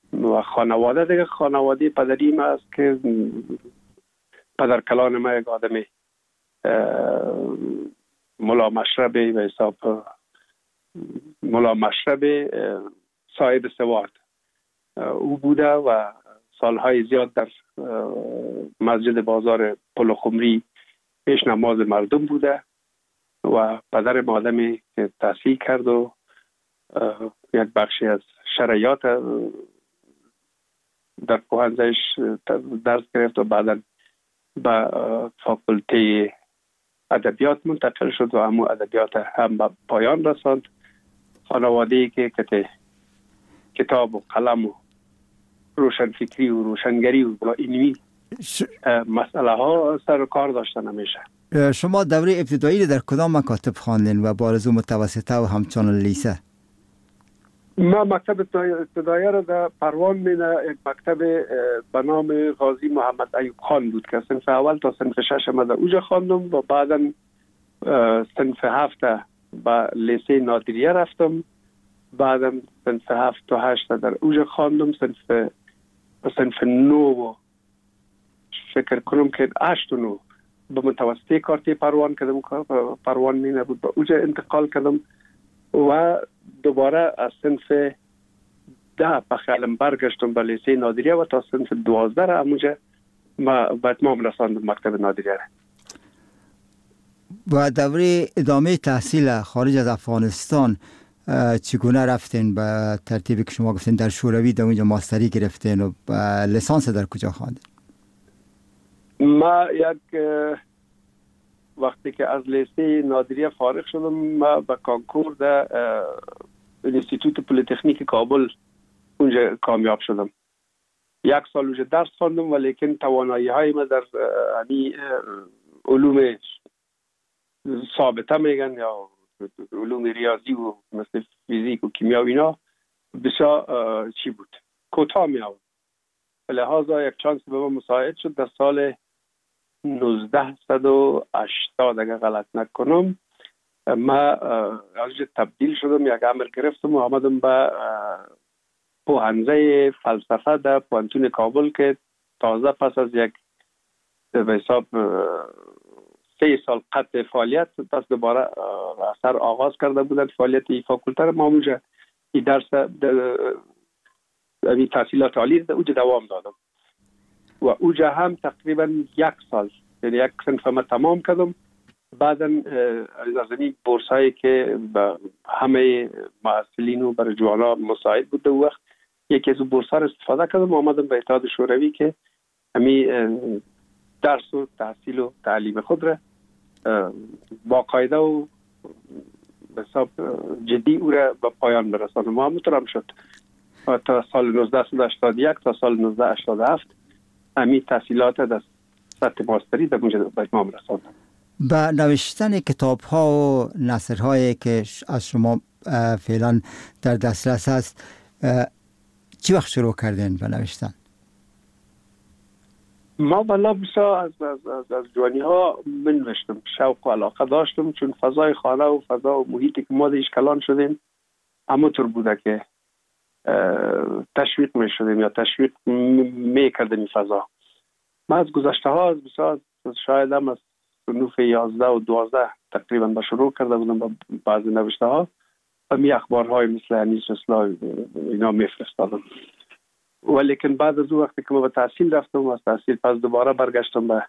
و خانواده دیگه، خانواده پدری ما است که پدر کلان ما یک آدم ملا مشرب به حساب ملا مشرب صاحب سواد او بوده و سالهای زیاد در مسجد بازار پل خمری پیش نماز مردم بوده و پدر آدمی که تحصیل کرد و یک بخشی از شرایط در پوهنځیش درس گرفت و بعدا به فاکولته ادبیات منتقل شد و همون ادبیات هم به پایان رساند. خانواده‌ای که کتاب و قلم و روشنفکری و روشنگری و علمی مسئله ها سر کار داشتن همیشه. شما دوره ابتدایی در کدام مکاتب خواندین و بارزو متوسطه و همچنان لیسه؟ ما مکتب ابتدایی را در پروان مینه یک مکتب به نام غازی محمد ایوب خان بود که صنف اول تا صنف 6 ما در اوجا خواندم و بعدا صنف 7 به لیسه نادریه رفتم، بعدا صنف 7 تا 8 در اوجا خواندم، صنف 9 فکر کنم که 8 و 9 به متوسطه کارتی پروان کردم، پروان مینه بود، به اوجا انتقال کردم و دوباره از صنف 10 به خیالم برگشتم به لیسه نادریه و تا صنف 12 را همونجا ما به اتمام رساندم مکتب نادریه را. و دوره ادامه تحصیل خارج از افغانستان چگونه رفتین؟ به ترتیبی که شما گفتین در شوروی در اونجا ماستری گرفتین و لیسانس در کجا خواندین؟ ما یک وقتی که از لیسه نادریه فارغ شدم ما به کانکور در انستیتوت پلیتکنیک کابل اونجا کامیاب شدم. 1 سال اونجا درس خواندم ولیکن توانایی های ما در علوم ثابته میگن یا علوم ریاضی و مثل فیزیک و کیمیا و اینا بسیار چی بود، کوتاه می آورد. لحاظا یک چانس به ما مساعد شد در سال 1980 اگر غلط نکنم ما از تبدیل شدم، یک امر گرفتم و آمدم به پوهنځی فلسفه در پوهنتون کابل که تازه پس از یک به حساب 3 سال قطع فعالیت پس دوباره اثر آغاز کرده بودن فعالیت این فاکولته را. ما اونجا این درس تحصیلات عالی اونجا دوام دادم و اونجا هم تقریبا 1 سال یعنی 1 صنف ما تمام کردم. بعدا از این بورس هایی که به همه محصلین و برای جوانا مساعد بود در وقت یکی از بورس ها را استفاده کردم و آمدم به اتحاد شوروی که همین درس و تحصیل و تعلیم خود را باقاعده و به حساب جدی او را به پایان برسانم و همونطور هم شد. تا سال 1981 تا سال 1987 همین تحصیلات در سطح ماستری در اونجا به اتمام رساندم. با نوشتن کتاب ها و نثرهایی که از شما فعلا در دسترس هست چی وقت شروع کردین به نوشتن؟ ما بلا بسا از جوانی ها من نوشتم، شوق و علاقه داشتم چون فضای خانه و فضا و محیطی که ما دیش کلان شدیم همونطور بوده که تشویق می شدیم یا تشویق می کردیم این فضا. ما از گذشته ها شاید هم از صنوف 11 و 12 تقریبا به شروع کرده بودم با بعضی نوشته ها و می اخبارهای مثل انیس اسلام اینا می فرستادم. ولیکن بعد از اون وقتی که ما به تحصیل رفتم و از تحصیل پس دوباره برگشتم به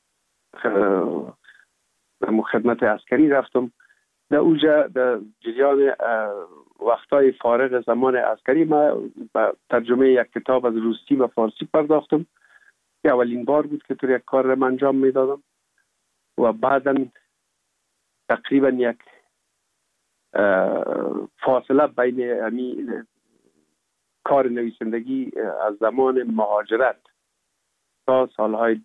خدمت عسکری رفتم. در اونجا در جریان وقتای فارغ زمان عسکری ما به ترجمه یک کتاب از روسی و فارسی پرداختم که اولین بار بود که یک کار را انجام میدادم و بعدا تقریبا یک فاصله بین همین کار نویسندگی از زمان مهاجرت تا سالهای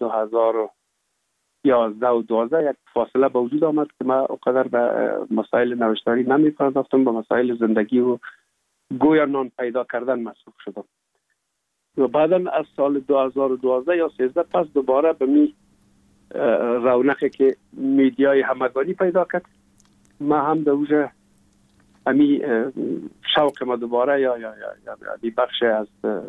2011 و 12 یک فاصله به وجود آمد که من اونقدر به مسائل نوشتاری نمی پرداختم، به مسائل زندگی و گویا نان پیدا کردن مصروف شدم و بعدا از سال 2012 یا 13 پس دوباره به می رونقی که میدیای همگانی پیدا کرد ما هم در اوجه همی شوق ما دوباره یا بخش از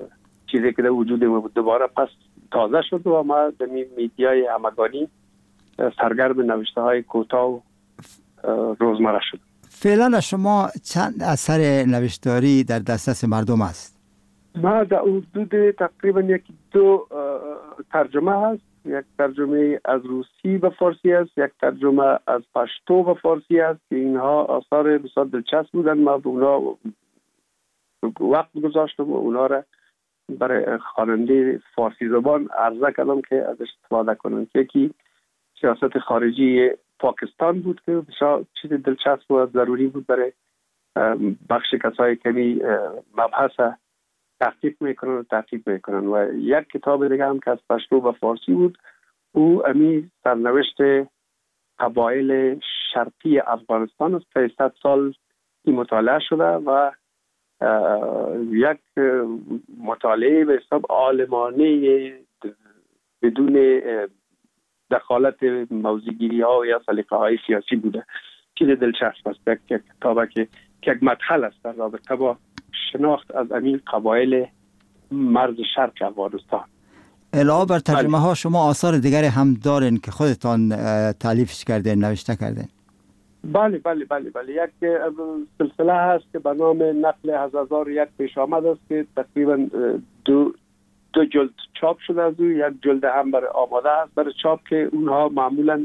چیزی که در وجود ما بود دوباره پس تازه شد و ما در میدیای همگانی سرگرم نوشته های کوتاه و روزمره شد. فعلا شما چند اثر نوشتاری در دسترس مردم است؟ ما در حدود تقریبا یکی دو ترجمه هست. یک ترجمه از روسی به فارسی است، یک ترجمه از پشتو به فارسی است که اینها آثار بسیار دلچسب بودن. ما به اونا وقت گذاشتم و اونا را برای خواننده فارسی زبان عرضه کردم که ازش استفاده کنند. یکی سیاست خارجی پاکستان بود که بسیار چیز دلچسب و ضروری بود برای بخش کسایی که مبحث تحقیق میکنن و یک کتاب دیگه هم که از پشتو و فارسی بود، او امی سرنوشت قبایل شرقی افغانستان است که 100 سال این مطالعه شده و یک مطالعه به حساب عالمانه بدون دخالت موضوعگیری ها یا سلیقه های سیاسی بوده. چیز دلچسب است. یک کتابه که یک مدخل است در رابطه با شناخت از این قبایل مرز شرق افغانستان. علاوه بر ترجمه ها شما آثار دیگری هم دارین که خودتان تالیفش کردین، نوشته کردین؟ بله. یک سلسله هست که به نام نقل از 1001 پیش آمد است که تقریبا دو جلد چاپ شده از او. یک جلد هم برای آماده است برای چاپ که اونها معمولا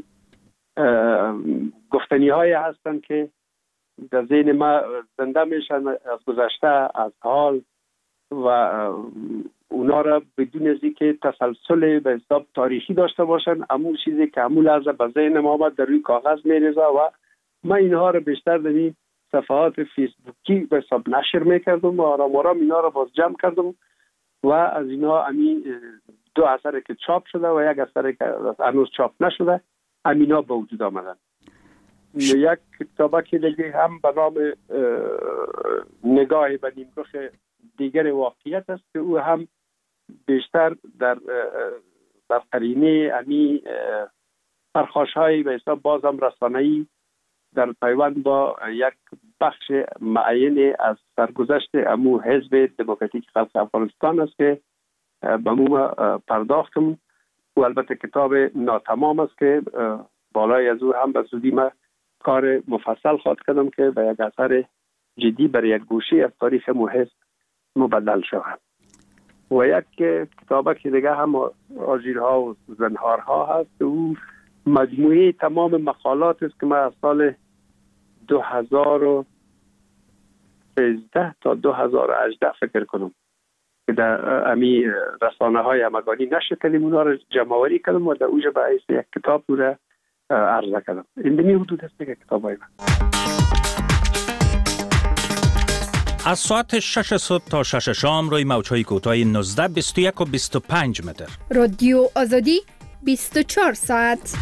گفتنی های هستند که در ذهن ما زنده میشن از گذشته، از حال و اونا را بدون از اینکه تسلسل به حساب تاریخی داشته باشن، همون چیزی که همون لحظه به ذهن ما آمد در روی کاغذ میریزه و ما اینها را بیشتر در این صفحات فیسبوکی به حساب نشر میکردم و آرام اینا را باز جمع کردم و از اینا همین دو اثر که چاپ شده و یک اثر که هنوز چاپ نشده همینا به وجود آمدن. یک کتابه که دیگه هم به نام نگاه به نیمرخ دیگر واقعیت است که او هم بیشتر در قرینه امی پرخاش‌های به حساب بازم رسانه‌ای در پیوند با یک بخش معین از سرگذشت امو حزب دموکراتیک خلق افغانستان است که به مو پرداختم و البته کتاب ناتمام است که بالای از او هم به زودی ما کار مفصل خواهد کردم که به یک اثر جدی برای یک گوشه از تاریخ مو حزب مبدل شود. و یک کتابه که دیگه هم آژیرها و زنهارها هست، او مجموعه تمام مقالات است که ما از سال 2013 تا 2018 فکر کنم که در امی رسانه های همگانی نشر کردیم، اونها را جمع‌آوری کردم و در اوجه باعث یک کتاب رو را عرضه کردم. این دمی حدود است که کتاب های من. از ساعت 6 صبح تا 6 شام روی موج‌های کوتاه 19 21 و 25 متر. رادیو آزادی 24 ساعت.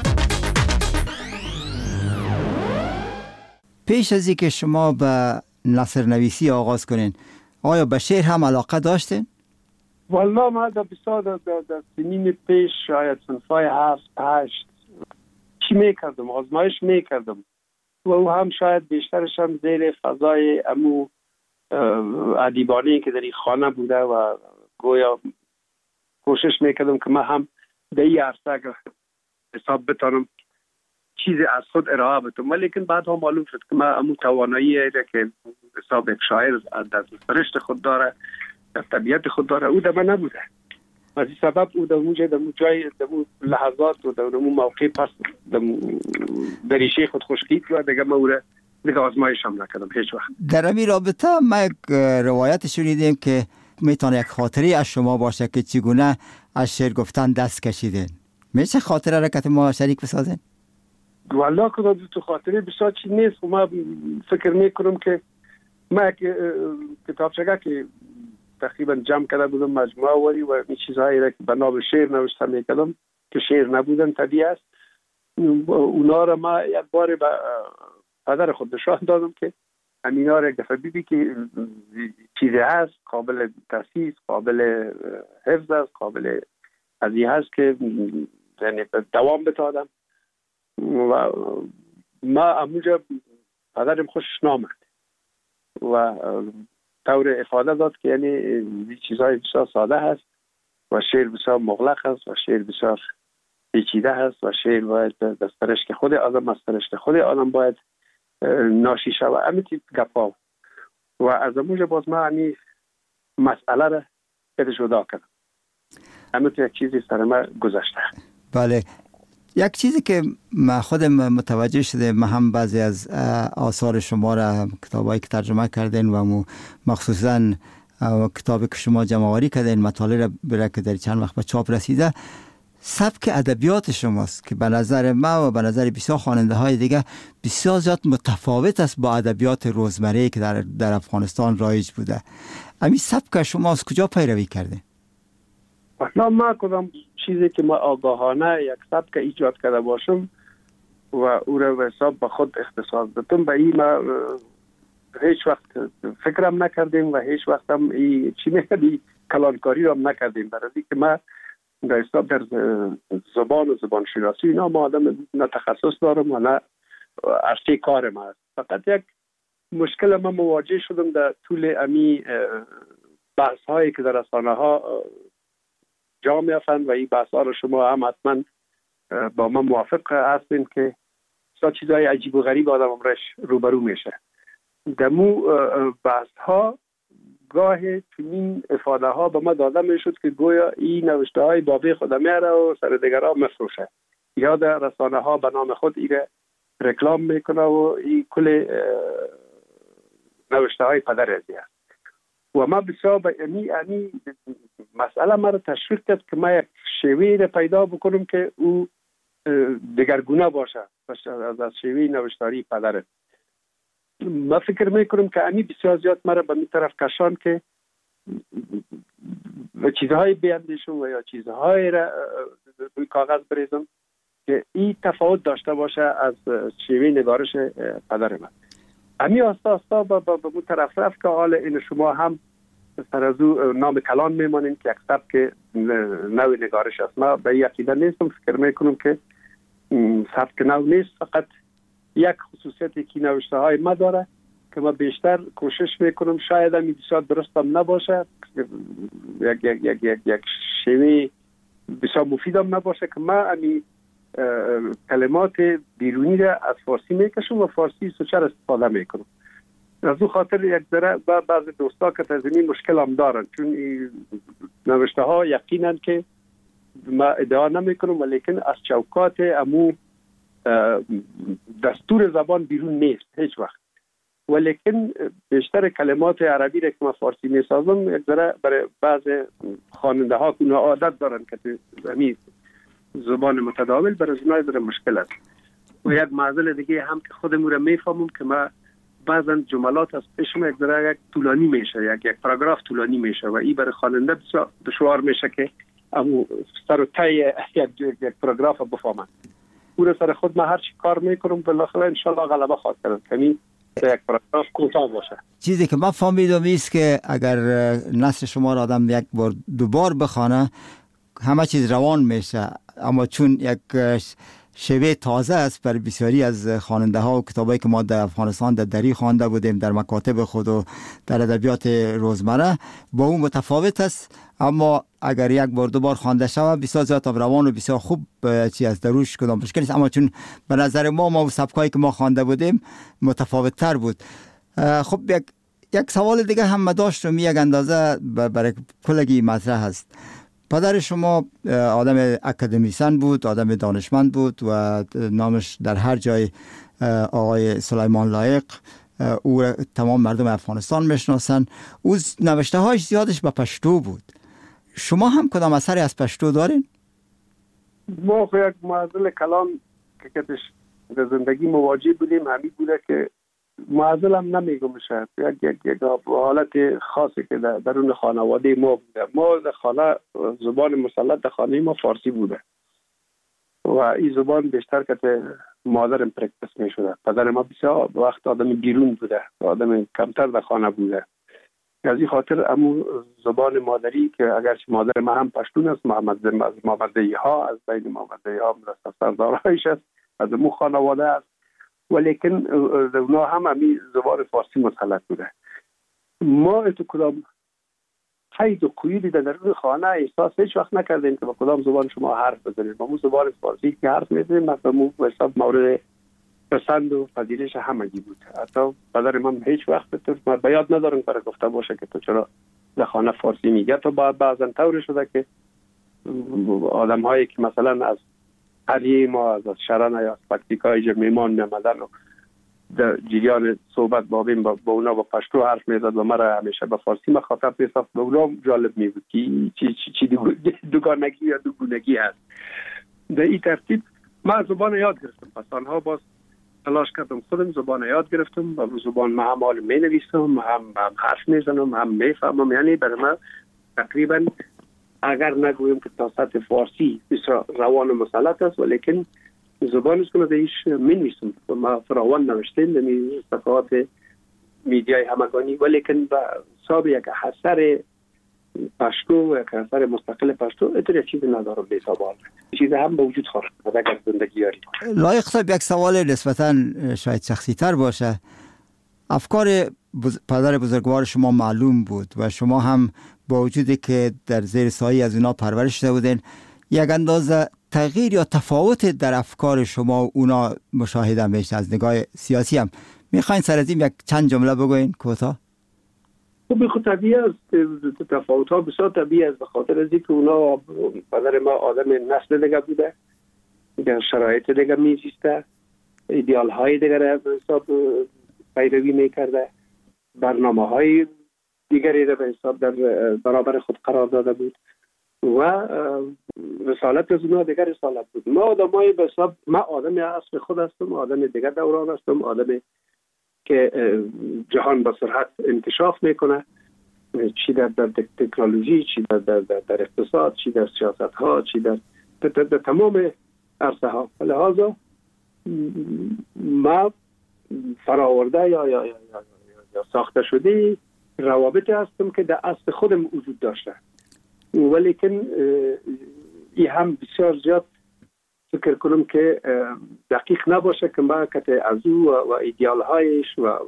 پیش از اینکه شما به نثرنویسی آغاز کنین، آیا به شعر هم علاقه داشتین؟ والله ما در سنین پیش شاید صنفای 7-8 چی میکردم، آزمایش میکردم و او هم شاید بیشترش هم زیر فضای امو ادیبانی که در این خانه بوده و گویا کوشش میکردم که من هم در این عرصه حساب بتانم چیزی از خود ارائه بدم، ولیکن بعد هم معلوم شد که من امو توانایی که حساب یک شاعر در سرشت خود داره، در طبیعت خود داره، او در من نبوده. از این سبب او در جای در لحظات و در موقع پس در ریشه خود خشکید و دیگه من او را دیگه آزمایش هم نکردم هیچ وقت. در این رابطه ما یک روایت شنیدیم که میتونه یک خاطری از شما باشه که چگونه از شعر گفتن دست کشیدین. میشه خاطره را که ما شریک بسازین؟ والله که تو خاطره بسیار چیز نیست. ما فکر میکنم که ما کتابچه که تقریبا جمع کرده بودم مجموعه وری و این چیزهایی را که به نام شعر نوشته میکردم که شعر نبودن طبیعی است، اونا را ما یک بار به پدر خود نشان دادم که همینا را یک دفعه بیدی که چیزی هست قابل تاسیس، قابل حفظ است، قابل از این هست که یعنی دوام بتادم و ما همونجا پدرم خوشش نامد و طور افاده داد که یعنی این چیزهای بسیار ساده هست و شعر بسیار مغلق است و شعر بسیار پیچیده هست و شعر باید از سرشت خود آدم، از سرشت خود آدم باید ناشی شود. امیتی گپا و از اموجه باز ما همی مسئله را بده جدا کردم. امیتی یک چیزی سر ما گذشته. بله، یک چیزی که من خودم متوجه شده، من هم بعضی از آثار شما را کتابایی که ترجمه کردین و مخصوصا کتابی که شما جمع آوری کردین، مطالعه را برای که در چند وقت به چاپ رسیده، سبک ادبیات شماست که به نظر ما و به نظر بسیار خواننده های دیگه بسیار زیاد متفاوت است با ادبیات روزمره که در افغانستان رایج بوده. همین سبک شما از کجا پیروی کرده؟ اصلا ما کدام چیزی که ما آگاهانه یک سبک ایجاد کرده باشم و او را به حساب به خود اختصاص دادم، به این ما هیچ وقت فکرم نکردیم و هیچ وقت هم چی میگه کلانکاری را هم نکردیم. برای که ما در حساب در زبان و زبان شناسی اینا ما آدم نه تخصص دارم و نه عرصه کار ما است. فقط یک مشکل ما مواجه شدم در طول امی بحث هایی که در رسانه ها جا میافتند و این بحث ها رو شما هم حتما با ما موافق هستین که چیزهای عجیب و غریب آدم امرش روبرو میشه. دمو بحث ها گاه چنین افاده ها به ما داده میشد که گویا این نوشته های بابی خود میاره و سر دیگرها مفروشه، یا در رسانه ها به نام خود ایره رکلام میکنه و این کل نوشته های پدر ازی هست. و ما بسیار به امی مسئله ما رو تشویق کرد که ما یک شیوه رو پیدا بکنم که او دگرگونه باشه از شیوه نوشتاری پدره. ما فکر میکنم که امی بسیار زیاد مرا به می طرف کشان که چیزهای بیندیشم و یا چیزهای را روی کاغذ بریزم که این تفاوت داشته باشه از شیوه نگارش پدر من. امی آستا به مو طرف رفت که حال این شما هم سر از او نام کلان میمانین که یک سبک نوع نگارش است. ما به یقیده نیستم، فکر میکنم که سبک نو نیست، فقط یک خصوصیتی که نوشته های ما داره که ما بیشتر کوشش میکنم شاید هم بسیار درست هم نباشه، یک شیوه بسیار مفید هم نباشه که ما امی کلمات بیرونی را از فارسی میکشم و فارسی سوچر استفاده میکنم. از او خاطر یک ذره بعض دوستا که تزمین مشکل هم دارن، چون نوشته ها یقینا که ما ادعا نمیکنم ولیکن از چوکات امو دستور زبان بیرون نیست هیچ وقت، ولیکن بیشتر کلمات عربی را که ما فارسی میسازم یک ذره برای بعض خواننده ها که عادت دارن که همین زبان متداول برای اونها در مشکل است. و یک معضل دیگه هم که خودمون را میفهمم که ما بعضا جملات از پیشم یک ذره یک طولانی میشه، یک پاراگراف طولانی میشه و این برای خواننده بسیار دشوار میشه که امو سر و ته یک پاراگراف بفهمن. او سر خود من هر چی کار میکنم بالاخره انشالله غلبه خواهد کرد، یعنی یک پاراگراف کوتاه باشه. چیزی که من فهمیدم است که اگر نثر شما را آدم یک بار دوبار بخوانه همه چیز روان میشه، اما چون یک شیوه تازه است برای بسیاری از خواننده ها و کتابایی که ما در افغانستان در دری خوانده بودیم در مکاتب خود و در ادبیات روزمره با اون متفاوت است، اما اگر یک بار دوبار خوانده شود بسیار زیاد روان و بسیار خوب چی از دروش کدام مشکل است، اما چون به نظر ما سبکایی که ما خوانده بودیم متفاوت تر بود. خب یک سوال دیگه هم داشتم، یک اندازه برای کلگی مطرح است. پدر شما آدم اکادمیسن بود، آدم دانشمند بود و نامش در هر جای آقای سلیمان لایق، او تمام مردم افغانستان میشناسن. او نوشته هایش زیادش به پشتو بود. شما هم کدام اثری از پشتو دارین؟ ما یک معضل کلام که کتش در زندگی مواجه بودیم همین بوده که معضل هم نمیگم شد، یک حالت خاصی که درون خانواده ما بوده. ما در خانه زبان مسلط در خانه ما فارسی بوده و این زبان بیشتر که مادرم پرکتس می شده. پدر ما بسیار وقت آدم بیرون بوده، آدم کمتر در خانه بوده. از این خاطر امو زبان مادری که اگرچه مادر ما هم پشتون است، محمدی ها از بین محمدی ها سردارهایش است، از امو خانواده است، ولیکن اونا هم همی زبان فارسی مسلط بوده. ما تو کدام قید و قیودی در درون خانه احساس هیچ وقت نکردیم که با کدام زبان شما حرف بزنید. با زبان فارسی که حرف میزنیم مثلا به حساب مورد پسند و پذیرش همگی بود. حتی پدر من هیچ وقت من به یاد ندارم برای گفته باشه که تو چرا در خانه فارسی میگه. تو بعضا طور شده که آدم هایی که مثلا از قریه ما از شرن یا از پکتیکای میمان نمدن و در جریان صحبت بابیم با اونا با پشتو حرف میزد و مرا همیشه به فارسی مخاطب میساخت. به اونا جالب میبود که چی دوگانگی یا دوگونگی هست. در این ترتیب من زبان یاد گرفتم. پس آنها باز تلاش کردم خودم زبان یاد گرفتم و زبان ما هم حال می نویسم هم حرف میزنم هم میفهمم. یعنی برای من تقریبا اگر نگویم که تا سطح فارسی بسیار روان و مسلط است ولیکن زبان است که من دیش می نویسم و ما فراوان نوشتیم در صفحات میدیای همگانی ولیکن به حساب یک اثر پشتو یک اثر مستقل پشتو اتر چیزی ندارم به حساب حال چیزی هم به وجود خواهد اگر زندگی یاری. لایق صاحب یک سوال نسبتا شاید شخصی تر باشه. افکار پدر بزرگوار شما معلوم بود و شما هم با وجودی که در زیر سایه از اونا پرورش شده بودین یک اندازه تغییر یا تفاوت در افکار شما و اونا مشاهده میشه از نگاه سیاسی هم. میخواین سر از این یک چند جمله بگوین کوتاه؟ خب خود طبیعی است. تفاوت ها بسیار طبیعی است به خاطر از اینکه اونا پدر ما آدم نسل دیگه بوده در شرایط دیگه میزیسته ایدئال های دیگه را به حساب پیروی میکرده برنامه های دیگری را به حساب در برابر خود قرار داده بود و رسالت از اونا دیگر رسالت بود. ما آدمای به حساب من آدم اصل خود هستم، آدم دیگر دوران هستم، آدم که جهان با سرعت انکشاف میکنه، چی در تکنولوژی، چی در اقتصاد، چی در سیاست ها، چی در تمام عرصه ها. لحاظا ما فراورده یا ساخته شده روابط هستم که در اصل خودم وجود داشته ولیکن این هم بسیار زیاد فکر کنم که دقیق نباشه که ما که از او و ایدئال هایش و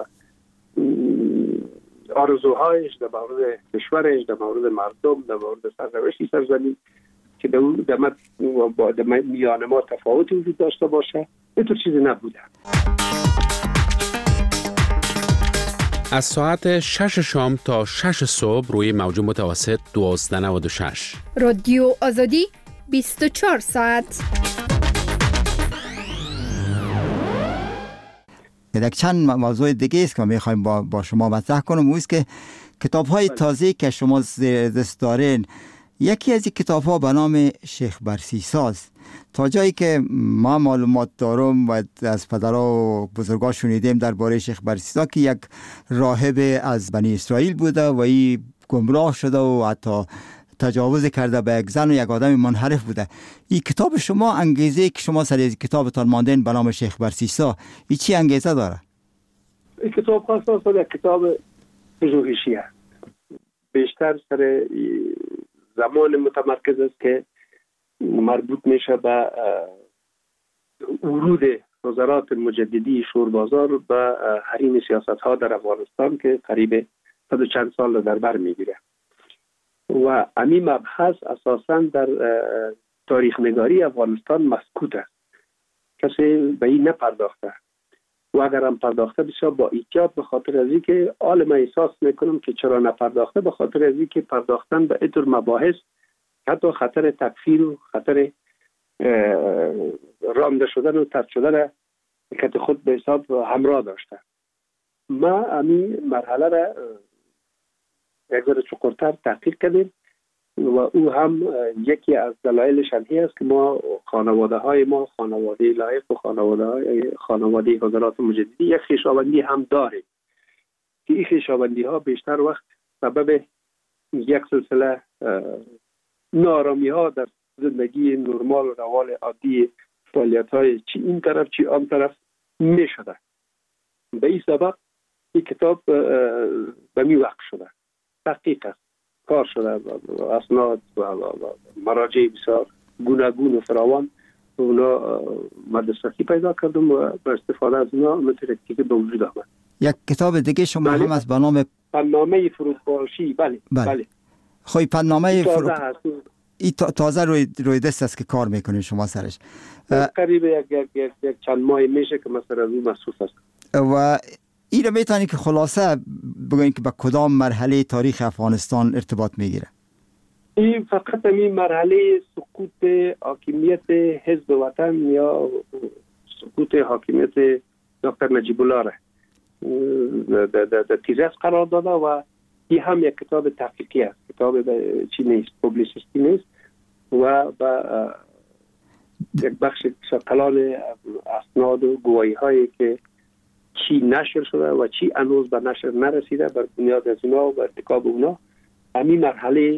آرزوهایش در مورد کشورش، در مورد مردم، در مورد سرنوشت سرزمین که در میان ما تفاوتی وجود داشته باشه اینطور چیزی نبوده. از ساعت 6 شام تا 6 صبح روی موج متوسط 1296 رادیو آزادی 24 ساعت. یک چند موضوع دیگه است که میخوایم با شما مطرح کنم. اوست که کتاب‌های تازه که شما زیر دست دارین، یکی از این کتاب‌ها به نام شیخ برسیساز. تا جایی که ما معلومات دارم و از پدرها و بزرگا شنیدیم درباره شیخ برسیسا که یک راهب از بنی اسرائیل بوده و این گمراه شده و حتی تجاوز کرده به یک زن و یک آدم منحرف بوده. این کتاب شما انگیزه که شما سر از کتابتان ماندین به نام شیخ برسیسا، این چی انگیزه داره؟ این کتاب خاصا یک کتاب پژوهشی است. بیشتر سر زمان متمرکز است که مربوط میشه به ورود وزارات مجددی شوربازار به حریم سیاست ها در افغانستان که قریب 100 و چند سال در بر میگیره و همین مبحث اساساً در تاریخ نگاری افغانستان مسکوت است. کسی به این نپرداخته و اگر هم پرداخته بسیار با احتیاط به خاطر از اینکه عالم احساس میکنم که چرا نپرداخته، به خاطر از اینکه پرداختن به اینطور مباحث حتی خطر تکفیر و خطر رانده شدن و طرد شدن که خود به حساب همراه داشته. ما همین مرحله را یک ذره چقدرتر تحقیق کردیم و او هم یکی از دلایلش همی است که ما خانواده های ما خانواده لایق و خانواده وزارات مجددی یک خویشاوندی هم داریم که این خویشاوندی ها بیشتر وقت سبب یک سلسله نارامی ها در زندگی نرمال و روال عادی فعالیت های چی این طرف چی آن طرف می شده. به این سبب این کتاب به می وقت شده، تحقیق است، کار شده، اسناد و مراجع بسیار گوناگون و فراوان اونا دسترسی پیدا کردم و با استفاده از اونا مترکی که به وجود آمد. یک کتاب دیگه شما هم از به نام پنامه فروپاشی. بله. خب پنامه این تازه روی دست است که کار میکنید شما سرش؟ قریب یک چند ماه میشه که مثلا روی مصروف است. و این رو میتونی که خلاصه بگوین که به کدام مرحله تاریخ افغانستان ارتباط میگیره؟ این فقط این مرحله سقوط حاکمیت حزب وطن یا سقوط حاکمیت دکتر نجیب الله را در تیزس قرار داده و این هم یک کتاب تحقیقی است، کتاب چی نیست، پوبلیسیستی نیست و با یک بخش کلان اسناد و گواهی هایی که چی نشر شده و چی هنوز به نشر نرسیده، بر بنیاد از اونا و ارتکاب اونا همین مرحله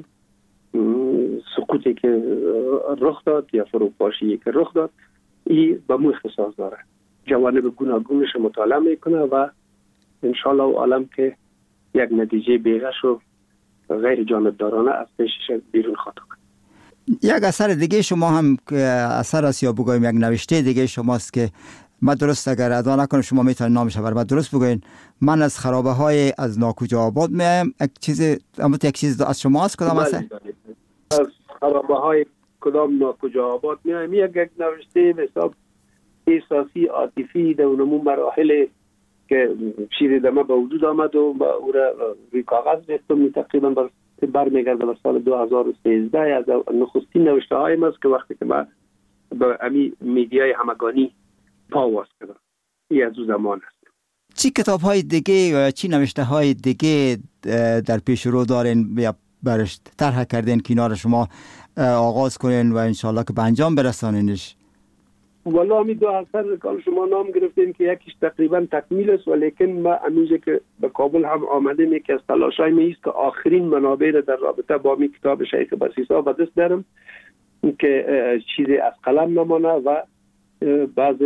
سقوطی که رخ داد یا فروپاشی که رخ داد این به مو اختصاص داره. جوانب گوناگونش مطالعه میکنه و انشالله عالم که یک نتیجه بیغش و غیر جانبدارانه از پیشش بیرون خواهد کنه. یک اثر دیگه شما هم که اثر است یا بگویم یک نوشته دیگه شماست که من درست اگر ادا نکنم شما میتونید نامش بر من درست بگوین. من از خرابه های از ناکجا آباد میایم. یک چیز از شماست کدام اثر؟ از خرابه های کدام ناکجا آباد میایم. یک نوشته به حساب احساسی عاطفی در اونمون مراحل که شیر دمه به وجود آمد و او را روی کاغذ ریختم. تقریبا برمیگرده به سال 2013 از نخستین نوشته هایم است که وقتی که من به امی میدیای همگانی پا واس کردم. این از اون زمان است. چی کتاب های دیگه یا چی نوشته های دیگه در پیش رو دارین یا برش طرح کردین که اینا رو شما آغاز کنین و انشالله که به انجام برسانینش؟ والا همی دو اثر که شما نام گرفتین که یکیش تقریبا تکمیل است، ولیکن ما امیجه که به کابل هم آمدیم یکی از تلاشای میست که آخرین منابع در رابطه با می کتاب شیخ بسیسا به دست دارم که چیزی از قلم نمانه و بعض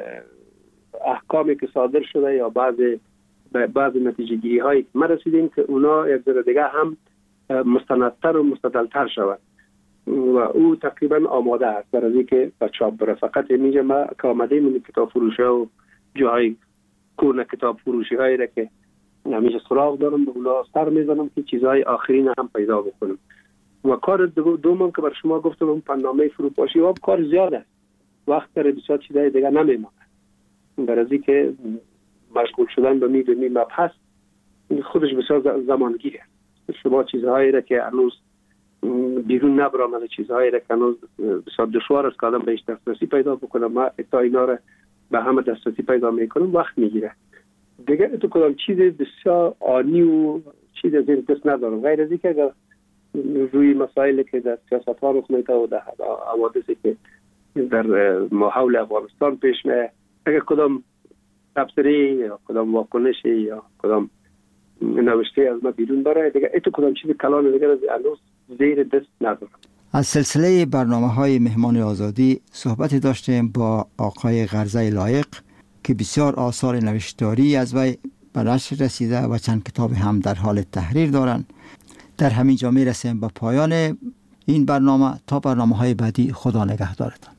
احکامی که صادر شده یا بعض نتیجه گیری هایی که ما رسیدیم که اونا یک ذره دیگه هم مستندتر و مستدلتر شود و او تقریبا آماده است برای که به چاپ بره. فقط میگه ما که آمده من کتاب فروشی و جای کورن کتاب فروشی هایی را که همیشه سراغ دارم به اونا سر میزنم که چیزهای آخرین هم پیدا بکنم. و کار دوم که بر شما گفتم اون پنامه فروپاشی و کار زیاد است، وقت داره بسیار چیزهای دیگه نمیمونه برای که مشغول شدن به می مبحث خودش بسیار زمانگیره. شما چیزهایی را که هنوز بیرون نبرامده، چیزهایی را که هنوز بسیار دشوار است که آدم بهش دسترسی پیدا بکنم، ما تا اینا را به همه دسترسی پیدا میکنم وقت میگیره دیگه. تو کدام چیز بسیار آنی و چیز از این دست ندارم غیر از اینکه اگر روی مسائلی که در سیاست ها رخ میده و در حوادثی که در ماحول افغانستان پیش میاد اگر کدام تبصره یا کدام واکنشی یا کدام نوشته از ما بیرون بره دیگه ایتو کدام چیز کلان دیگه از هنوز زیر دست ندارم. از سلسله برنامه‌های مهمان آزادی صحبتی داشتیم با آقای غرزه لایق که بسیار آثار نوشتاری از وی به نشر رسیده و چند کتاب هم در حال تحریر دارند. در همین جا میرسیم به پایان این برنامه. تا برنامه‌های بعدی خدا نگهدارتان.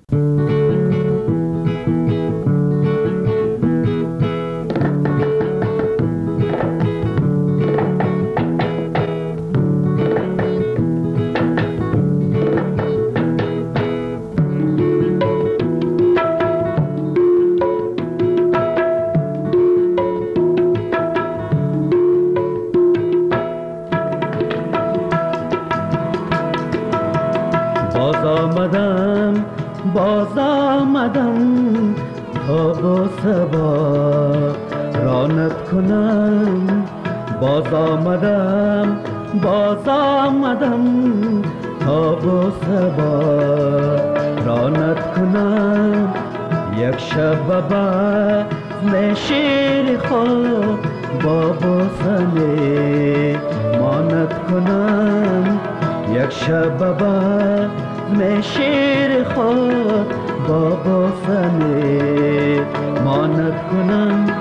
باز آمدم تا با سبا رانت کنم. باز آمدم تا با سبا رانت کنم. یک شب بزم شیر خود با بوسنه مانت کنم. یک شب بزم شیر خود با بوسنه مانت کنم.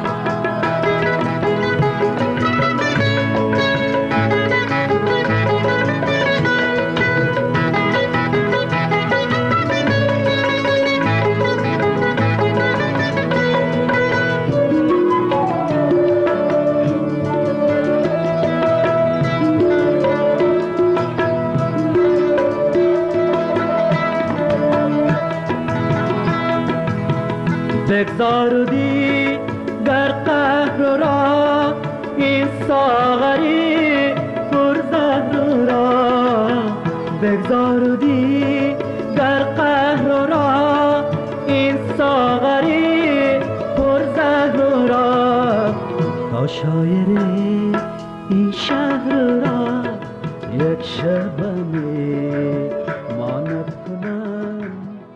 بگذارودی در قهر را این ساغری پرزهر را بگذارودی در قهر را این ساغری پرزهر را تا شاعری